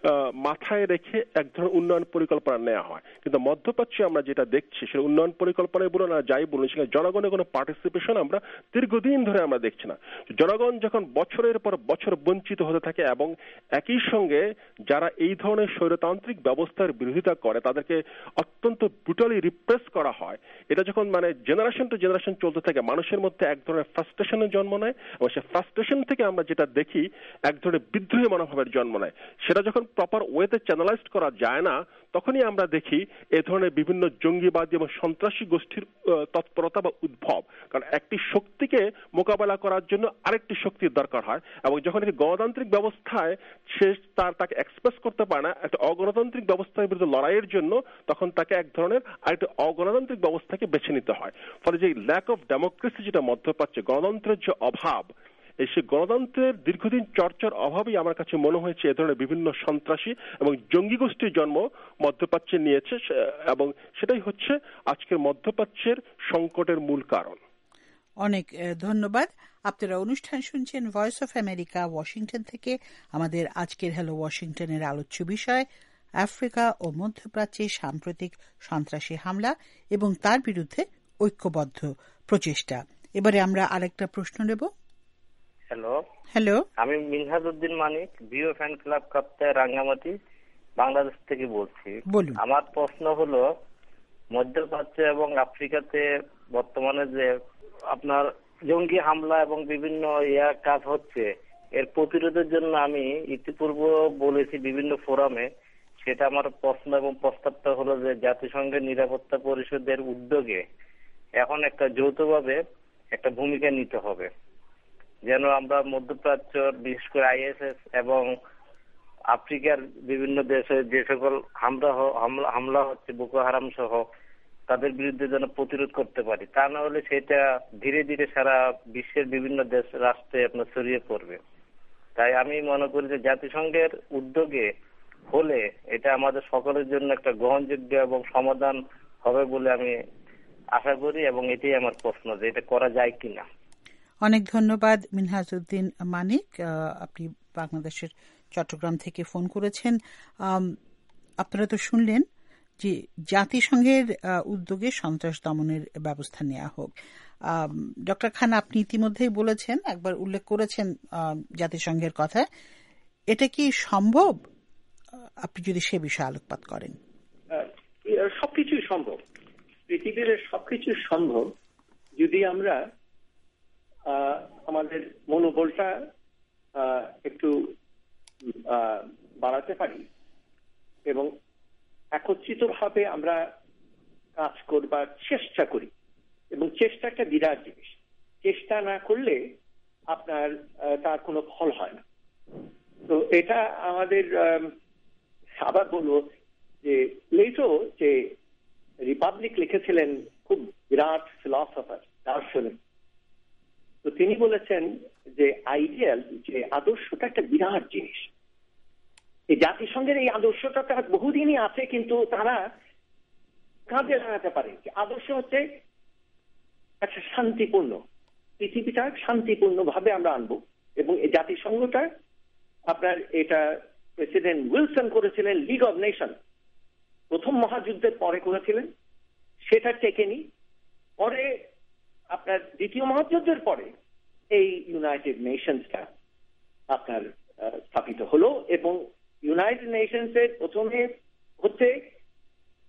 মাথায় রেখে এক ধরনের উন্নয়ন পরিকল্পনা নেওয়া হয়। কিন্তু মধ্যপ্রাচ্যে আমরা যেটা দেখছি, সেটা উন্নয়ন পরিকল্পনায় বলুন আর যাই বলুন, সেখানে জনগণের কোনো পার্টিসিপেশন আমরা দীর্ঘদিন ধরে আমরা দেখছি না। জনগণ যখন বছরের পর বছর বঞ্চিত হতে থাকে, এবং একই সঙ্গে যারা এই ধরনের স্বৈরতান্ত্রিক ব্যবস্থার বিরোধিতা করে তাদেরকে অত্যন্ত ব্রুটালি রিপ্রেস করা হয়, এটা যখন মানে জেনারেশন টু জেনারেশন চলতে থাকে, মানুষের মধ্যে এক ধরনের ফ্রাস্ট্রেশনের জন্ম নেয়, এবং সে ফ্রাস্ট্রেশন থেকে আমরা যেটা দেখি এক ধরনের বিদ্রোহী মনোভাবের জন্ম নেয়। সেটা যখন প্রপার ওয়েতে চ্যানেলাইজড করা যায় না, তখনই আমরা দেখি এ ধরনের বিভিন্ন জঙ্গিবাদী এবং সন্ত্রাসী গোষ্ঠীর তৎপরতা বা উদ্ভব। কারণ একটি শক্তিকে মোকাবেলা করার জন্য আরেকটি শক্তির দরকার হয়, এবং যখন একটি গণতান্ত্রিক ব্যবস্থায় সে তাকে এক্সপ্রেস করতে পারে না একটা অগণতান্ত্রিক ব্যবস্থার বিরুদ্ধে লড়াইয়ের জন্য, তখন তাকে এক ধরনের আরেকটি অগণতান্ত্রিক ব্যবস্থাকে বেছে নিতে হয়। ফলে যে ল্যাক অফ ডেমোক্রেসি যেটা মধ্যপ্রাচ্যে, গণতন্ত্রের যে অভাব, এই সেই গণতন্ত্রের দীর্ঘদিন চর্চার অভাবেই আমার কাছে মনে হয়েছে এ ধরনের বিভিন্ন সন্ত্রাসী এবং জঙ্গি গোষ্ঠীর জন্ম মধ্যপ্রাচ্যে নিয়েছে, এবং সেটাই হচ্ছে আজকের মধ্যপ্রাচ্যের সংকটের মূল কারণ। অনেক ধন্যবাদ। আপনারা অনুষ্ঠান শুনছেন ভয়েস অফ আমেরিকা ওয়াশিংটন থেকে। আমাদের আজকের হ্যালো ওয়াশিংটনের আলোচ্য বিষয় আফ্রিকা ও মধ্যপ্রাচ্যে সাম্প্রতিক সন্ত্রাসী হামলা এবং তার বিরুদ্ধে ঐক্যবদ্ধ প্রচেষ্টা। এবারে আমরা আরেকটা প্রশ্ন নেব। হ্যালো, আমি মিনহাজউদ্দিন মানিক, ভিও ফ্যান ক্লাব কাপ্তায়, রাঙ্গামাটি, বাংলাদেশ থেকে বলছি। আমার প্রশ্ন হলো, মধ্যপ্রাচ্য এবং আফ্রিকাতে বর্তমানে যে আপনার জঙ্গি হামলা এবং বিভিন্ন কাজ হচ্ছে, এর প্রতিরোধের জন্য আমি ইতিপূর্বে বলেছি বিভিন্ন ফোরামে, সেটা আমার প্রশ্ন এবং প্রস্তাবটা হলো যে জাতিসংঘের নিরাপত্তা পরিষদের উদ্যোগে এখন একটা যৌথভাবে একটা ভূমিকা নিতে হবে, যেন আমরা মধ্যপ্রাচ্য, বিশেষ করে আইএসএস এবং আফ্রিকার বিভিন্ন দেশে যে সকল হামলা হচ্ছে বোকো হারাম সহ, তাদের বিরুদ্ধে যেন প্রতিরোধ করতে পারি। তা না হলে সেটা ধীরে ধীরে সারা বিশ্বের বিভিন্ন দেশ রাষ্ট্রে আপনার ছড়িয়ে পড়বে। তাই আমি মনে করি যে জাতিসংঘের উদ্যোগে হলে এটা আমাদের সকলের জন্য একটা গ্রহণযোগ্য এবং সমাধান হবে বলে আমি আশা করি, এবং এটাই আমার প্রশ্ন যে এটা করা যায় কিনা। অনেক ধন্যবাদ মিনহাজউদ্দিন মানিক, আপনি বাংলাদেশের চট্টগ্রাম থেকে ফোন করেছেন। আপনারা তো শুনলেন যে জাতিসংঘের উদ্যোগে সন্ত্রাস দমনের ব্যবস্থা নেওয়া হোক। ডক্টর খান, আপনি ইতিমধ্যেই বলেছেন, একবার উল্লেখ করেছেন জাতিসংঘের কথা। এটা কি সম্ভব? আপনি যদি সে বিষয়ে আলোকপাত করেন। সবকিছুই সম্ভব, পৃথিবীর সবকিছু সম্ভব যদি আমরা আমাদের মনোবলটা একটু বাড়াতে পারি এবং একত্রিতভাবে আমরা কাজ করবার চেষ্টা করি। এবং চেষ্টা একটা বিরাট জিনিস, চেষ্টা না করলে আপনার তার কোনো ফল হয় না। তো এটা আমাদের আবার বলবো যে প্লেটো যে রিপাবলিক লিখেছিলেন, খুব বিরাট ফিলসফার, দার্শনিক, তো তিনি বলেছেন যে আইডিয়াল, যে আদর্শটা একটা বিরাট জিনিস। এই জাতিসংঘের এই আদর্শটা তার বহুদিনই আছে, কিন্তু তারা কাজে লাগাতে পারে। আদর্শ হচ্ছে একটা শান্তিপূর্ণ পৃথিবীটা, শান্তিপূর্ণ ভাবে আমরা আনবো। এবং এই জাতিসংঘটা আপনার এটা প্রেসিডেন্ট উইলসন করেছিলেন, লিগ অব নেশন প্রথম মহাযুদ্ধের পরে করেছিলেন, সেটা টেকেনি। পরে আপনার দ্বিতীয় মহাযুদ্ধের পরে এই ইউনাইটেড নেশনসটা আপনার স্থাপিত হলো। এবং ইউনাইটেড নেশনসের প্রথমে হচ্ছে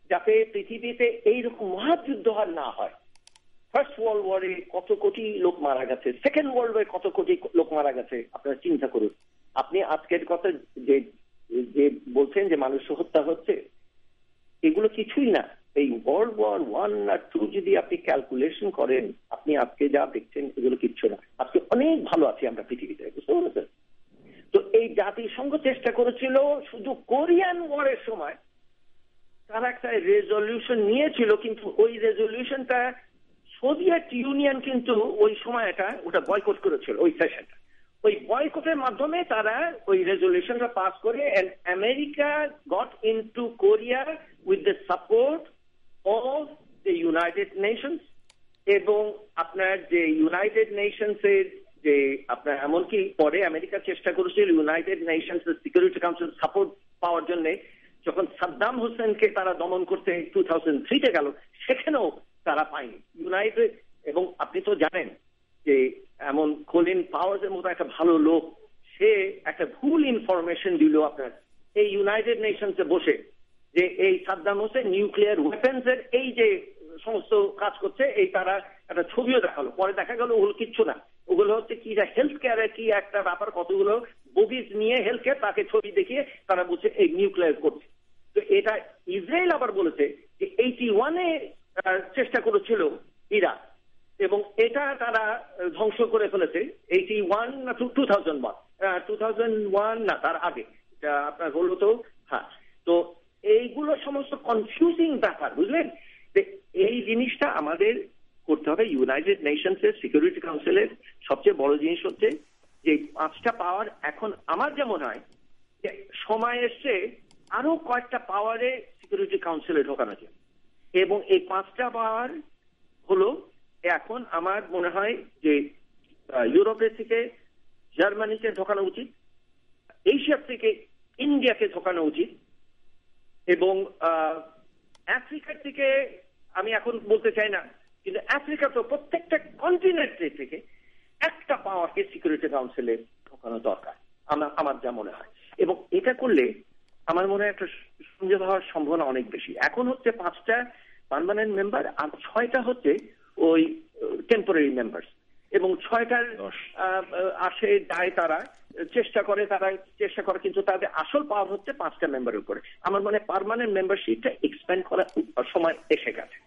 যাতে পৃথিবীতে এইরকম মহাযুদ্ধ আর না হয়। ফার্স্ট ওয়ার্ল্ড ওয়ারে কত কোটি লোক মারা গেছে, সেকেন্ড ওয়ার্ল্ড ওয়ারে কত কোটি লোক মারা গেছে, আপনারা চিন্তা করুন। আপনি আজকের কথা যে বলছেন যে মানুষ হত্যা হচ্ছে, এগুলো কিছুই না। এই ওয়ার্ল্ড ওয়ার 1 আর 2 যদি আপনি ক্যালকুলেশন করেন, আপনি আজকে যা দেখছেন এগুলো কিচ্ছু না। আজকে অনেক ভালো আছি আমরা পৃথিবীতে, বুঝতে পেরেছেন? তো এই জাতিসংঘ চেষ্টা করেছিল শুধু কোরিয়ান ওয়ারের সময়, তারা একটা রেজলিউশন নিয়েছিল, কিন্তু ওই রেজলিউশনটা সোভিয়েত ইউনিয়ন কিন্তু ওই সময় ওটা বয়কট করেছিল। ওই সেশনটা, ওই বয়কটের মাধ্যমে তারা ওই রেজলিউশনটা পাস করে, and America got into Korea with the support of the United Nations. এবং আপনার যে ইউনাইটেড নেশনস এর যে আপনার এমনকি পরে আমেরিকা চেষ্টা করেছিল United Nations Security Council support পাওয়ার জন্য, যখন সাদ্দাম হোসেনকে তারা দমন করতে 2003-তে গেল, সেখানেও তারা পায়নি ইউনাইটেড। এবং আপনি তো জানেন যে এমন কলিন পাওয়ার্সের মতো একটা ভালো লোক, সে একটা ভুল ইনফরমেশন দিল আপনার এই ইউনাইটেড নেশনসে বসে, যে এই সাদ্দাম হোসেন নিউক্লিয়ার ওয়েপন্স এর এই যে সমস্ত কাজ করছে, এই তারা একটা ছবিও দেখালো। পরে দেখা গেল ওগুলো কিচ্ছু না, ওগুলো হচ্ছে কি হেলথ কেয়ারের কি একটা ব্যাপার, কতগুলো বগিজ নিয়ে হেলথ কেয়ার, তাকে ছবি দেখিয়ে তারা বলছে এই নিউক্লিয়ার করছে। তো এটা ইসরায়েল আবার বলেছে যে 81-এ চেষ্টা করেছিল ইরাক, এবং এটা তারা ধ্বংস করে ফেলেছে। 81 না 2001 না, তার আগে এটা আপনার হলো তো। হ্যাঁ, তো এইগুলো সমস্ত কনফিউজিং ব্যাপার, বুঝলেন? এই জিনিসটা আমাদের করতে হবে। ইউনাইটেড নেশনসের সিকিউরিটি কাউন্সিলের সবচেয়ে বড় জিনিস হচ্ছে যে 5টা পাওয়ার, এখন আমার যেমন হয় যে সময় এসছে আরো কয়েকটা পাওয়ারে সিকিউরিটি কাউন্সিলে ঢোকানো যায়, এবং এই 5টা পাওয়ার হলো এখন আমার মনে হয় যে ইউরোপের থেকে জার্মানিকে ঢোকানো উচিত, এশিয়ার থেকে ইন্ডিয়াকে ঢোকানো উচিত, এবং আফ্রিকার থেকে আমি এখন বলতে চাই না, কিন্তু আফ্রিকা তো প্রত্যেকটা কন্টিনেন্টের থেকে একটা পাওয়ারকে সিকিউরিটি কাউন্সিলে ঢোকানো দরকার আমার যা মনে হয়। এবং এটা করলে আমার মনে হয় একটা সংযোগ হওয়ার সম্ভাবনা অনেক বেশি। এখন হচ্ছে 5টা পার্মানেন্ট মেম্বার আর 6টা হচ্ছে ওই টেম্পোরারি মেম্বার্স, এবং 6টার আসে যায়, তারা চেষ্টা করে কিন্তু তাদের আসল পাওয়ার হচ্ছে 5টা মেম্বারের উপরে। আমার মনে হয় পার্মানেন্ট মেম্বারশিপটা এক্সপ্যান্ড করার সময় এসে গেছে।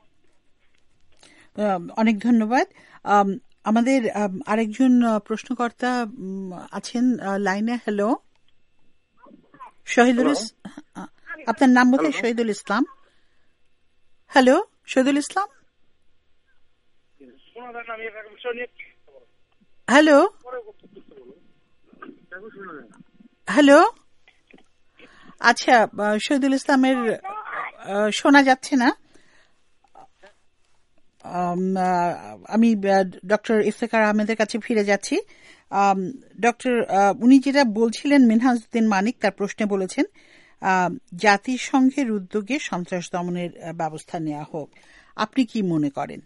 অনেক ধন্যবাদ। আমাদের আরেকজন প্রশ্নকর্তা আছেন লাইনে। হ্যালো, শহীদুল, আপনার নাম বোধহয় Shahidul Islam. Hello, Shahidul Islam. Hello hello, আচ্ছা, শহীদুল ইসলামের শোনা যাচ্ছে না। আমি ডক্টর ইফতেখার আহমেদের কাছে ফিরে যাচ্ছি। ডক্টর, উনি যেটা বলছিলেন, মিনহাজউদ্দিন মানিক তার প্রশ্নে বলেছেন জাতিসংঘের উদ্যোগে সন্ত্রাস দমনের ব্যবস্থা নেওয়া হোক। আপনি কি মনে করেন?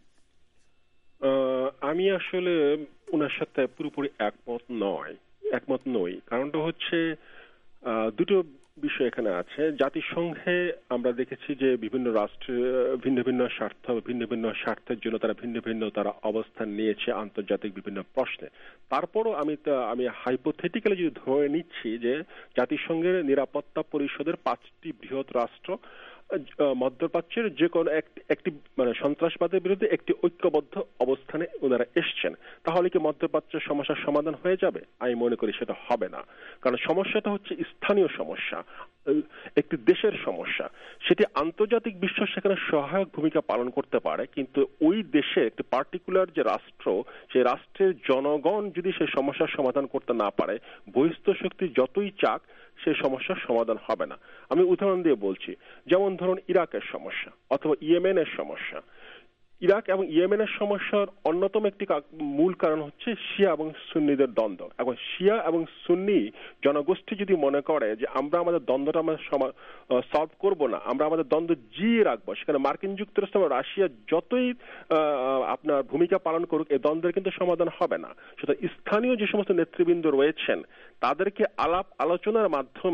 আমি আসলে ওনার সাথে পুরোপুরি একমত নই। কারণটা হচ্ছে দুটো বিষয় এখানে আছে। জাতিসংঘে আমরা দেখেছি যে বিভিন্ন রাষ্ট্রের ভিন্ন ভিন্ন স্বার্থের জন্য তারা ভিন্ন ভিন্ন অবস্থান নিয়েছে আন্তর্জাতিক বিভিন্ন প্রশ্নে। তারপরও আমি হাইপোথেটিক্যালি যদি ধরে নিচ্ছি যে জাতিসংঘের নিরাপত্তা পরিষদের 5টি বৃহৎ রাষ্ট্র মধ্যপ্রাচ্যের যে কোনো একটি মানে সন্ত্রাসবাদের বিরুদ্ধে একটি ঐক্যবদ্ধ অবস্থানে ওনারা এসছেন, তাহলে কি মধ্যপ্রাচ্যের সমস্যার সমাধান হয়ে যাবে? আমি মনে করি সেটা হবে না। কারণ সমস্যাটা হচ্ছে স্থানীয় সমস্যা, একটি দেশের সমস্যা। সেটি আন্তর্জাতিক বিশ্ব সেখানে সহায়ক ভূমিকা পালন করতে পারে, কিন্তু ওই দেশে একটি পার্টিকুলার যে রাষ্ট্র, সেই রাষ্ট্রের জনগণ যদি সেই সমস্যার সমাধান করতে না পারে, বহিস্থ শক্তি যতই চাক সেই সমস্যার সমাধান হবে না। আমি উদাহরণ দিয়ে বলছি, যেমন ধরুন ইরাকের সমস্যা অথবা ইয়েমেনের সমস্যা। ইরাক এবং ইয়েমেনের সমস্যার অন্যতম একটি মূল কারণ হচ্ছে শিয়া এবং সুন্নিদের দ্বন্দ্ব। এখন শিয়া এবং সুন্নি জনগোষ্ঠী যদি মনে করে যে আমরা আমাদের দ্বন্দ্বটা সলভ করব না, আমরা আমাদের দ্বন্দ্ব জিয়ে রাখবো, সেখানে মার্কিন যুক্তরাষ্ট্র এবং রাশিয়া যতই আপনার ভূমিকা পালন করুক, এই দ্বন্দ্বের কিন্তু সমাধান হবে না। সুতরাং স্থানীয় যে সমস্ত নেতৃবৃন্দ রয়েছেন তাদেরকে আলাপ আলোচনার মাধ্যমে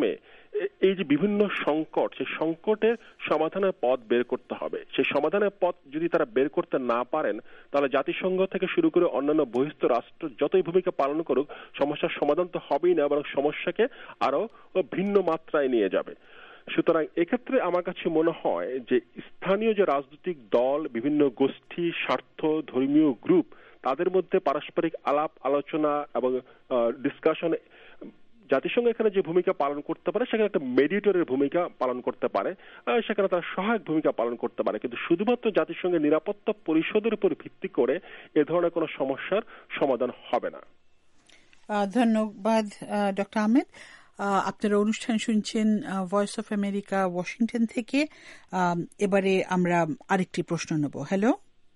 এই যে বিভিন্ন সংকট, সেই সংকটের সমাধানের পথ বের করতে হবে। সেই সমাধানের পথ যদি তারা বের করতে না পারেন, তাহলে জাতিসংঘ থেকে শুরু করে অন্যান্য বহিঃস্থ রাষ্ট্র যতই ভূমিকা পালন করুক, সমস্যার সমাধান তো হবেই না, বরং সমস্যাকে আরো ভিন্ন মাত্রায় নিয়ে যাবে। সুতরাং এক্ষেত্রে আমার কাছে মনে হয় যে স্থানীয় যে রাজনৈতিক দল, বিভিন্ন গোষ্ঠী, স্বার্থ, ধর্মীয় গ্রুপ, তাদের মধ্যে পারস্পরিক আলাপ আলোচনা এবং ডিসকাশন, জাতিসংঘ এখানে যে ভূমিকা পালন করতে পারে সেখানে একটা মেডিয়েটরের ভূমিকা পালন করতে পারে, সেখানে তারা সহায়ক ভূমিকা পালন করতে পারে, কিন্তু শুধুমাত্র জাতিসংঘের নিরাপত্তা পরিষদের উপর ভিত্তি করে এ ধরনের কোনো সমস্যার সমাধান হবে না। ধন্যবাদ ডক্টর আহমেদ। আপনারা অনুষ্ঠান শুনছেন ভয়েস অফ আমেরিকা ওয়াশিংটন থেকে। এবারে আমরা আরেকটি প্রশ্ন নেব। হ্যালো,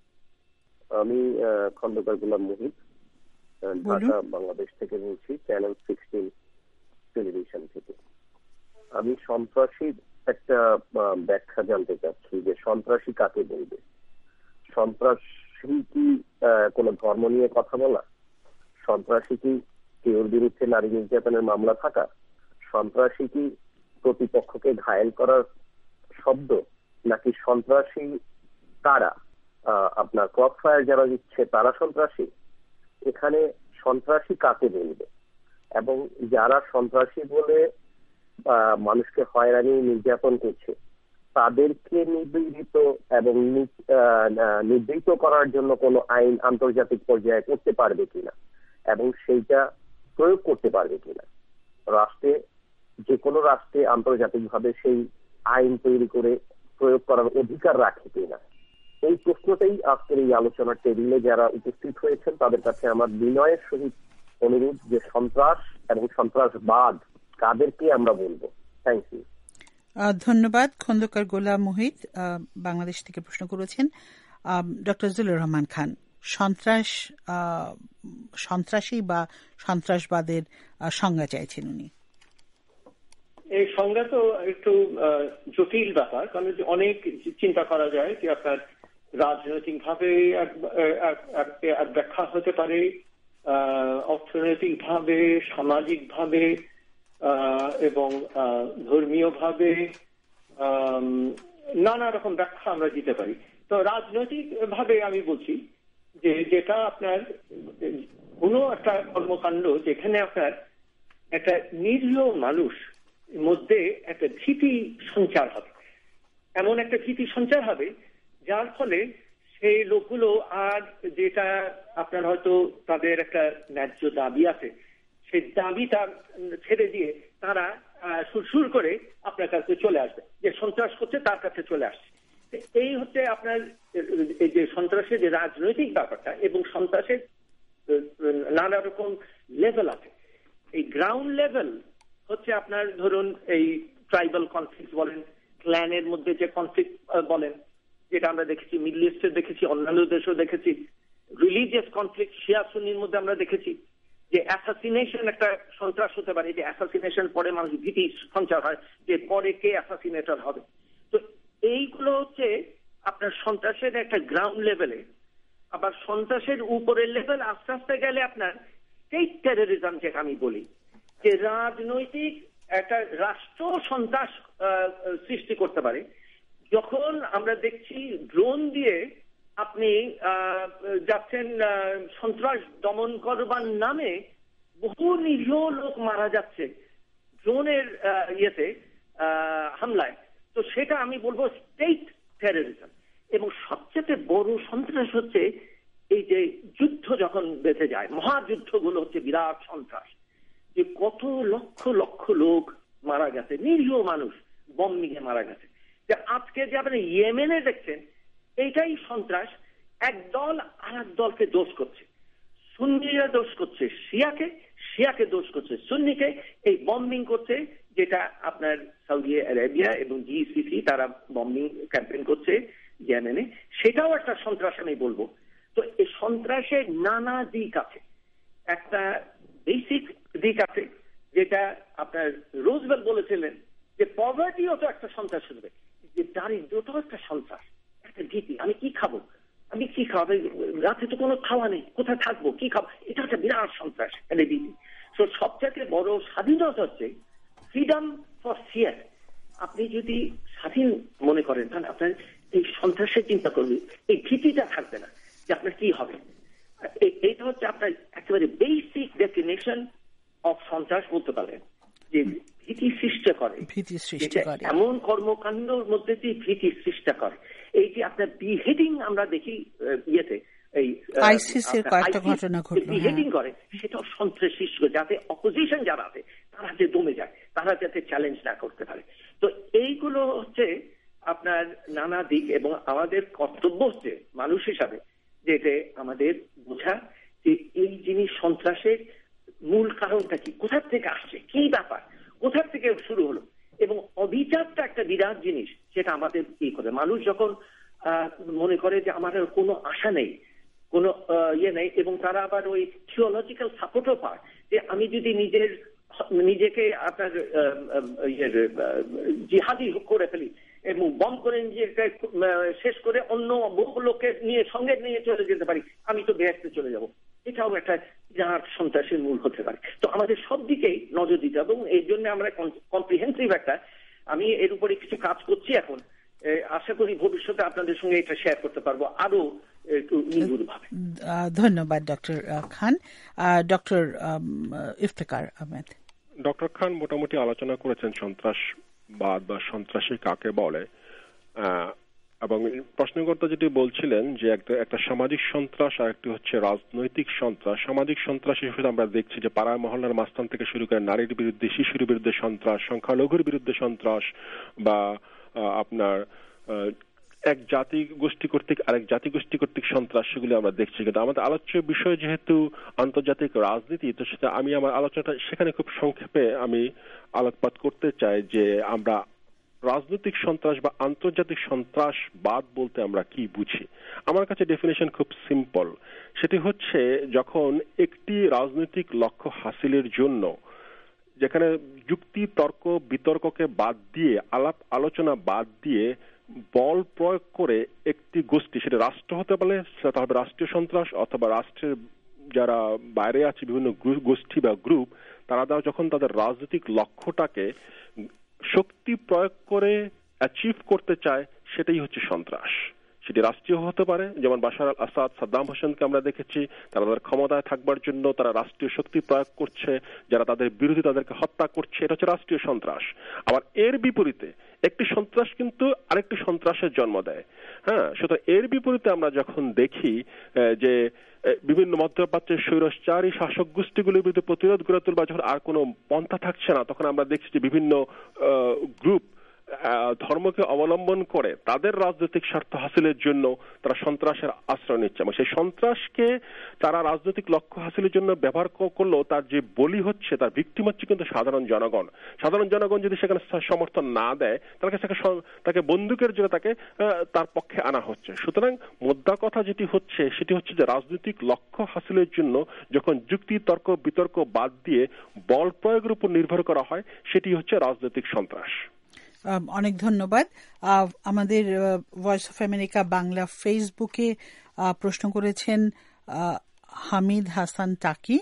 আমি খন্দকার গোলাম মুহিত, ঢাকা বাংলাদেশ থেকে বলছি, চ্যানেল 16 টেলিভিশন থেকে। আমি সন্ত্রাসীর একটা ব্যাখ্যা জানতে চাচ্ছি যে সন্ত্রাসী কাকে বলবে? সন্ত্রাসী কি কোনো ধর্ম নিয়ে কথা বলা? সন্ত্রাসী কি কেউর বিরুদ্ধে নারী নির্যাতনের মামলা থাকা? সন্ত্রাসী কি প্রতিপক্ষকে ঘায়েল করার শব্দ? নাকি সন্ত্রাসী কারা? আপনার ক্রস ফায়ার যারা দিচ্ছে তারা সন্ত্রাসী? এখানে সন্ত্রাসী কাকে বলবে? এবং যারা সন্ত্রাসী বলে মানুষকে হয়রানি নির্যাতন করছে তাদেরকে নিবৃত্ত এবং নিবৃত্ত করার জন্য কোনো আইন আন্তর্জাতিক পর্যায়ে করতে পারবে কিনা এবং সেইটা প্রয়োগ করতে পারবে কিনা? রাষ্ট্রে, যে কোনো রাষ্ট্রে আন্তর্জাতিকভাবে সেই আইন তৈরি করে প্রয়োগ করার অধিকার রাখে কিনা, এই প্রশ্নটাই আজকের এই আলোচনার টেবিলে যারা উপস্থিত হয়েছেন তাদের কাছে আমার বিনয়ের সহিত অনুরোধ যে সন্ত্রাস এবং সন্ত্রাসবাদ কাদেরকে আমরা বলবো। Thank you. ধন্যবাদ। খন্দকার গোলাম মুহিত বাংলাদেশ থেকে প্রশ্ন করেছেন। ডক্টর জিল্লুর রহমান খান, সন্ত্রাসী বা সন্ত্রাসবাদের সংজ্ঞা চাইছেন উনি। এই সংজ্ঞা তো একটু জটিল ব্যাপার, কারণ অনেক চিন্তা করা যায় যে আপনার রাজনৈতিক ভাবে এক ব্যাখ্যা হতে পারে, অর্থনৈতিক ভাবে, সামাজিক ভাবে এবং ধর্মীয় ভাবে নানা রকম ব্যাখ্যা আমরা দিতে পারি। তো রাজনৈতিক ভাবে আমি বলছি যে যেটা আপনার কোনো একটা কর্মকাণ্ড যেখানে আপনার একটা নিরীহ মানুষ মধ্যে একটা ভীতি সঞ্চার হবে, এমন একটা ভীতি সঞ্চার হবে যার ফলে সেই লোকগুলো আর যেটা আপনার হয়তো তাদের একটা ন্যায্য দাবি আছে সেই দাবিটা ছেড়ে দিয়ে তারা সুর করে আপনার কাছে চলে আসবে, যে সন্ত্রাস করছে তার কাছে চলে আসছে। এই হচ্ছে আপনার এই যে সন্ত্রাসের যে রাজনৈতিক ব্যাপারটা, এবং সন্ত্রাসের নানা রকম লেভেল আছে। এই গ্রাউন্ড লেভেল হচ্ছে আপনার ধরুন এই ট্রাইবাল কনফ্লিক্ট বলেন, ক্ল্যানের মধ্যে যে কনফ্লিক্ট বলেন, যেটা আমরা দেখেছি মিডল ইস্টে দেখেছি, অন্যান্য দেশেও দেখেছি। রিলিজিয়াস কনফ্লিক্ট শিয়া সুন্নির মধ্যে আমরা দেখেছি যে অ্যাসাসিনেশন একটা সন্ত্রাস হতে পারে, যে অ্যাসাসিনেশন পরে মানুষ ভীতি সঞ্চার হয় যে পরে কে অ্যাসাসিনেটর হবে। তো এইগুলো হচ্ছে আপনার সন্ত্রাসের একটা গ্রাউন্ড লেভেলে। আবার সন্ত্রাসের উপরের লেভেল আস্তে আস্তে গেলে আপনার স্টেট টেররিজম, যেটা আমি বলি, যে রাজনৈতিক একটা রাষ্ট্র সন্ত্রাস সৃষ্টি করতে পারে। যখন আমরা দেখছি ড্রোন দিয়ে আপনি যাচ্ছেন সন্ত্রাস দমন করবার নামে, বহু নিরীহ লোক মারা যাচ্ছে ড্রোনের ইয়েতে হামলায়, তো সেটা আমি বলবো স্টেট টেররিজম। এবং সবচেয়ে বড় সন্ত্রাস হচ্ছে এই যে যুদ্ধ যখন বেঁধে যায়, মহাযুদ্ধগুলো হচ্ছে বিরাট সন্ত্রাস, যে কত লক্ষ লক্ষ লোক মারা গেছে, নিরীহ মানুষ বম্বিংয়ে মারা গেছে। যে আজকে যে আপনি ইয়েমেনে দেখছেন, এইটাই সন্ত্রাস। এক দল আর এক দলকে দোষ করছে, সুন্নিরা দোষ করছে শিয়াকে, শিয়াকে দোষ করছে সুন্নিকে, এই বম্বিং করছে, যেটা আপনার সৌদি আরবিয়া এবং জিসিসি তারা বম্বিং ক্যাম্পেইন করছে ইয়েমেনে, সেটাও একটা সন্ত্রাস আমি বলবো। তো এই সন্ত্রাসের নানা দিক আছে। একটা বেসিক দিক আছে যেটা আপনার রুজভেল বলেছিলেন যে পভার্টিও তো একটা সন্ত্রাস হবে, যে দারিদ্রটাও একটা সন্ত্রাস, একটা ভীতি। আমি কি খাবো, আমি কি খাবো, রাতে তো কোনো খাওয়া নেই, কোথায় থাকবো, কি খাবো, এটা একটা বিরাট সন্ত্রাস, একটা ভীতি। তো সবচেয়ে বড় স্বাধীনতা হচ্ছে ফ্রিডম ফর ফিয়ার, আপনি যদি স্বাধীন মনে করেন তাহলে আপনার এই সন্ত্রাসের চিন্তা করবে, এই ভীতিটা থাকবে না যে আপনার কি হবে। এইটা হচ্ছে আপনার একেবারে বেসিক ডেফিনেশন অফ সন্ত্রাস বলতে পারেন, যে ভীতি সৃষ্টি করে, এমন কর্মকাণ্ডের মধ্যে দিয়ে ভীতি সৃষ্টি করে। এই যে আপনার বিহেডিং আমরা দেখি ইয়েতে, এই বিহেডিং করে, সেটাও সন্ত্রাস সৃষ্টি করে, যাতে অপোজিশন যারা আছে তারা যে দমে যায়, তারা যাতে চ্যালেঞ্জ না করতে পারে। তো এইগুলো হচ্ছে আপনার নানা দিক, এবং আমাদের কর্তব্য হচ্ছে মানুষ হিসাবে যেটা আমাদের বোঝা যে এই জিনিস সন্ত্রাসের মূল কারণটা কি, কোথা থেকে আসছে, কি ব্যাপার, কোথা থেকে শুরু হলো। এবং অবিচারটা একটা বিরাট জিনিস, সেটা আমাদের কি করে, মানুষ যখন মনে করে যে আমার কোনো আশা নেই, কোনো ইয়ে নেই, এবং তারা আবার ওই থিওলজিক্যাল সাপোর্টও পায় যে আমি যদি নিজেকে আপনার জিহাদি করে ফেলি এবং বম করে নিজেকে শেষ করে অন্য বহু লোককে সঙ্গে নিয়ে চলে যেতে পারি, আমি তো বেহেশতে চলে যাব, এটাও একটা বিরাট সন্ত্রাসের মূল হতে পারে। তো আমাদের সব দিকেই নজর দিতে হবে, এবং এই জন্য আমরা কম্প্রিহেন্সিভ একটা, আমি এর উপরে কিছু কাজ করছি এখন, আশা করি ভবিষ্যতে আপনাদের সঙ্গে এটা শেয়ার করতে পারবো আরো একটু নিবিড়ভাবে। ধন্যবাদ doctor Khan. Doctor Iftekhar Ahmed. Doctor Khan মোটামুটি আলোচনা করেছেন সন্ত্রাসবাদ বা সন্ত্রাসী কাকে বলে, এবং প্রশ্নকর্তা যেটি বলছিলেন যে একটা সামাজিক সন্ত্রাস আর একটি হচ্ছে রাজনৈতিক সন্ত্রাস। সামাজিক সন্ত্রাস হিসেবে আমরা দেখছি যে পাড়া মহল্লার মাস্তান থেকে শুরু করে নারীর বিরুদ্ধে, শিশুর বিরুদ্ধে সন্ত্রাস, সংখ্যালঘুর বিরুদ্ধে সন্ত্রাস, বা আপনার এক জাতি গোষ্ঠী কর্তৃক আরেক জাতি গোষ্ঠী কর্তৃক সন্ত্রাস, সেগুলি আমরা দেখছি। কিন্তু আমাদের আলোচ্য বিষয় যেহেতু আন্তর্জাতিক রাজনীতি, তো সেটা আমি আমার আলোচনাটা সেখানে খুব সংক্ষেপে আমি আলোকপাত করতে চাই যে আমরা রাজনৈতিক সন্ত্রাস বা আন্তর্জাতিক সন্ত্রাসবাদ বলতে আমরা কি বুঝি। আমার কাছে ডেফিনেশন খুব সিম্পল, সেটি হচ্ছে যখন একটি রাজনৈতিক লক্ষ্য হাসিলের জন্য, যেখানে যুক্তি তর্ক বিতর্ককে বাদ দিয়ে, আলাপ আলোচনা বাদ দিয়ে বল প্রয়োগ করে একটি গোষ্ঠী, সেটা রাষ্ট্র হতে পারে, সেটা হবে রাষ্ট্রীয় সন্ত্রাস, অথবা রাষ্ট্রের যারা বাইরে আছে বিভিন্ন গোষ্ঠী বা গ্রুপ, তারা যখন তাদের রাজনৈতিক লক্ষ্যটাকে শক্তি প্রয়োগ করে অ্যাচিভ করতে চায়, সেটাই হচ্ছে সন্ত্রাস। সেটি রাষ্ট্রীয় হতে পারে, যেমন বাশার আল আসাদ, সাদ্দাম হোসেনকে আমরা দেখেছি, তারা তাদের ক্ষমতায় থাকবার জন্য তারা রাষ্ট্রীয় শক্তি প্রয়োগ করছে, যারা তাদের বিরোধী তাদেরকে হত্যা করছে, এটা হচ্ছে রাষ্ট্রীয় সন্ত্রাস। আবার এর বিপরীতে একটি সন্ত্রাস কিন্তু আরেকটি সন্ত্রাসের জন্ম দেয়। হ্যাঁ, সুতরাং এর বিপরীতে আমরা যখন দেখি যে বিভিন্ন মধ্যপ্রাচ্যের স্বৈরাচারী শাসক গোষ্ঠীগুলির বিরুদ্ধে প্রতিরোধ গড়ে তুলবার যখন আর কোনো পন্থা থাকছে না, তখন আমরা দেখছি যে বিভিন্ন গ্রুপ ধর্মকে অবলম্বন করে তাদের রাজনৈতিক স্বার্থ হাসিলের জন্য তারা সন্ত্রাসের আশ্রয় নিচ্ছে, এবং সেই সন্ত্রাসকে তারা রাজনৈতিক লক্ষ্য হাসিলের জন্য ব্যবহার করলেও তার যে বলি হচ্ছে, তার ভিকটিম হচ্ছে কিন্তু সাধারণ জনগণ। সাধারণ জনগণ যদি সেখানে সমর্থন না দেয়, তাকে বন্দুকের জন্য তার পক্ষে আনা হচ্ছে। সুতরাং মোদ্দা কথা যেটি হচ্ছে সেটি হচ্ছে যে রাজনৈতিক লক্ষ্য হাসিলের জন্য যখন যুক্তি তর্ক বিতর্ক বাদ দিয়ে বল প্রয়োগের উপর নির্ভর করা হয়, সেটি হচ্ছে রাজনৈতিক সন্ত্রাস। অনেক ধন্যবাদ। আমাদের ভয়েস অফ আমেরিকা বাংলা ফেসবুকে প্রশ্ন করেছেন হামিদ হাসান টাকি,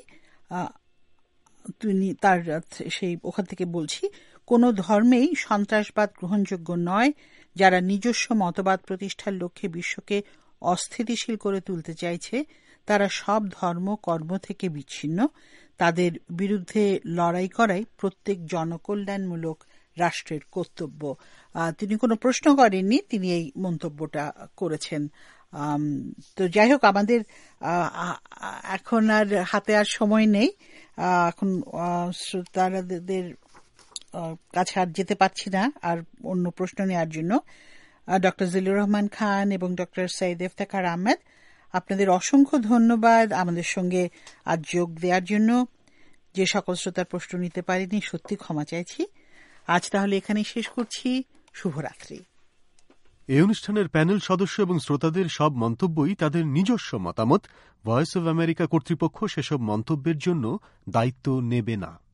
তিনি তার সেই ওখান থেকে বলছি, কোনো ধর্মেই সন্ত্রাসবাদ গ্রহণযোগ্য নয়। যারা নিজস্ব মতবাদ প্রতিষ্ঠার লক্ষ্যে বিশ্বকে অস্থিতিশীল করে তুলতে চাইছে, তারা সব ধর্ম কর্ম থেকে বিচ্ছিন্ন। তাদের বিরুদ্ধে লড়াই করাই প্রত্যেক জনকল্যাণমূলক রাষ্ট্রের কর্তব্য। তিনি কোনো প্রশ্ন করেননি, তিনি এই মন্তব্যটা করেছেন। তো যাই হোক, আমাদের এখন আর হাতে আর সময় নেই, এখন শ্রোতাদের কাছে আর যেতে পারছি না আর অন্য প্রশ্ন নেওয়ার জন্য। ডক্টর জিল্লুর রহমান খান এবং ডক্টর সৈয়দ ইফতেখার আহমেদ, আপনাদের অসংখ্য ধন্যবাদ আমাদের সঙ্গে আজ যোগ দেওয়ার জন্য। যে সকল শ্রোতার প্রশ্ন নিতে পারিনি, সত্যি ক্ষমা চাইছি। আজ তাহলে এখানেই শেষ করছি। শুভরাত্রি। এই অনুষ্ঠানের প্যানেল সদস্য এবং শ্রোতাদের সব মন্তব্যই তাদের নিজস্ব মতামত। ভয়েস অব আমেরিকা কর্তৃপক্ষ সেসব মন্তব্যের জন্য দায়িত্ব নেবে না।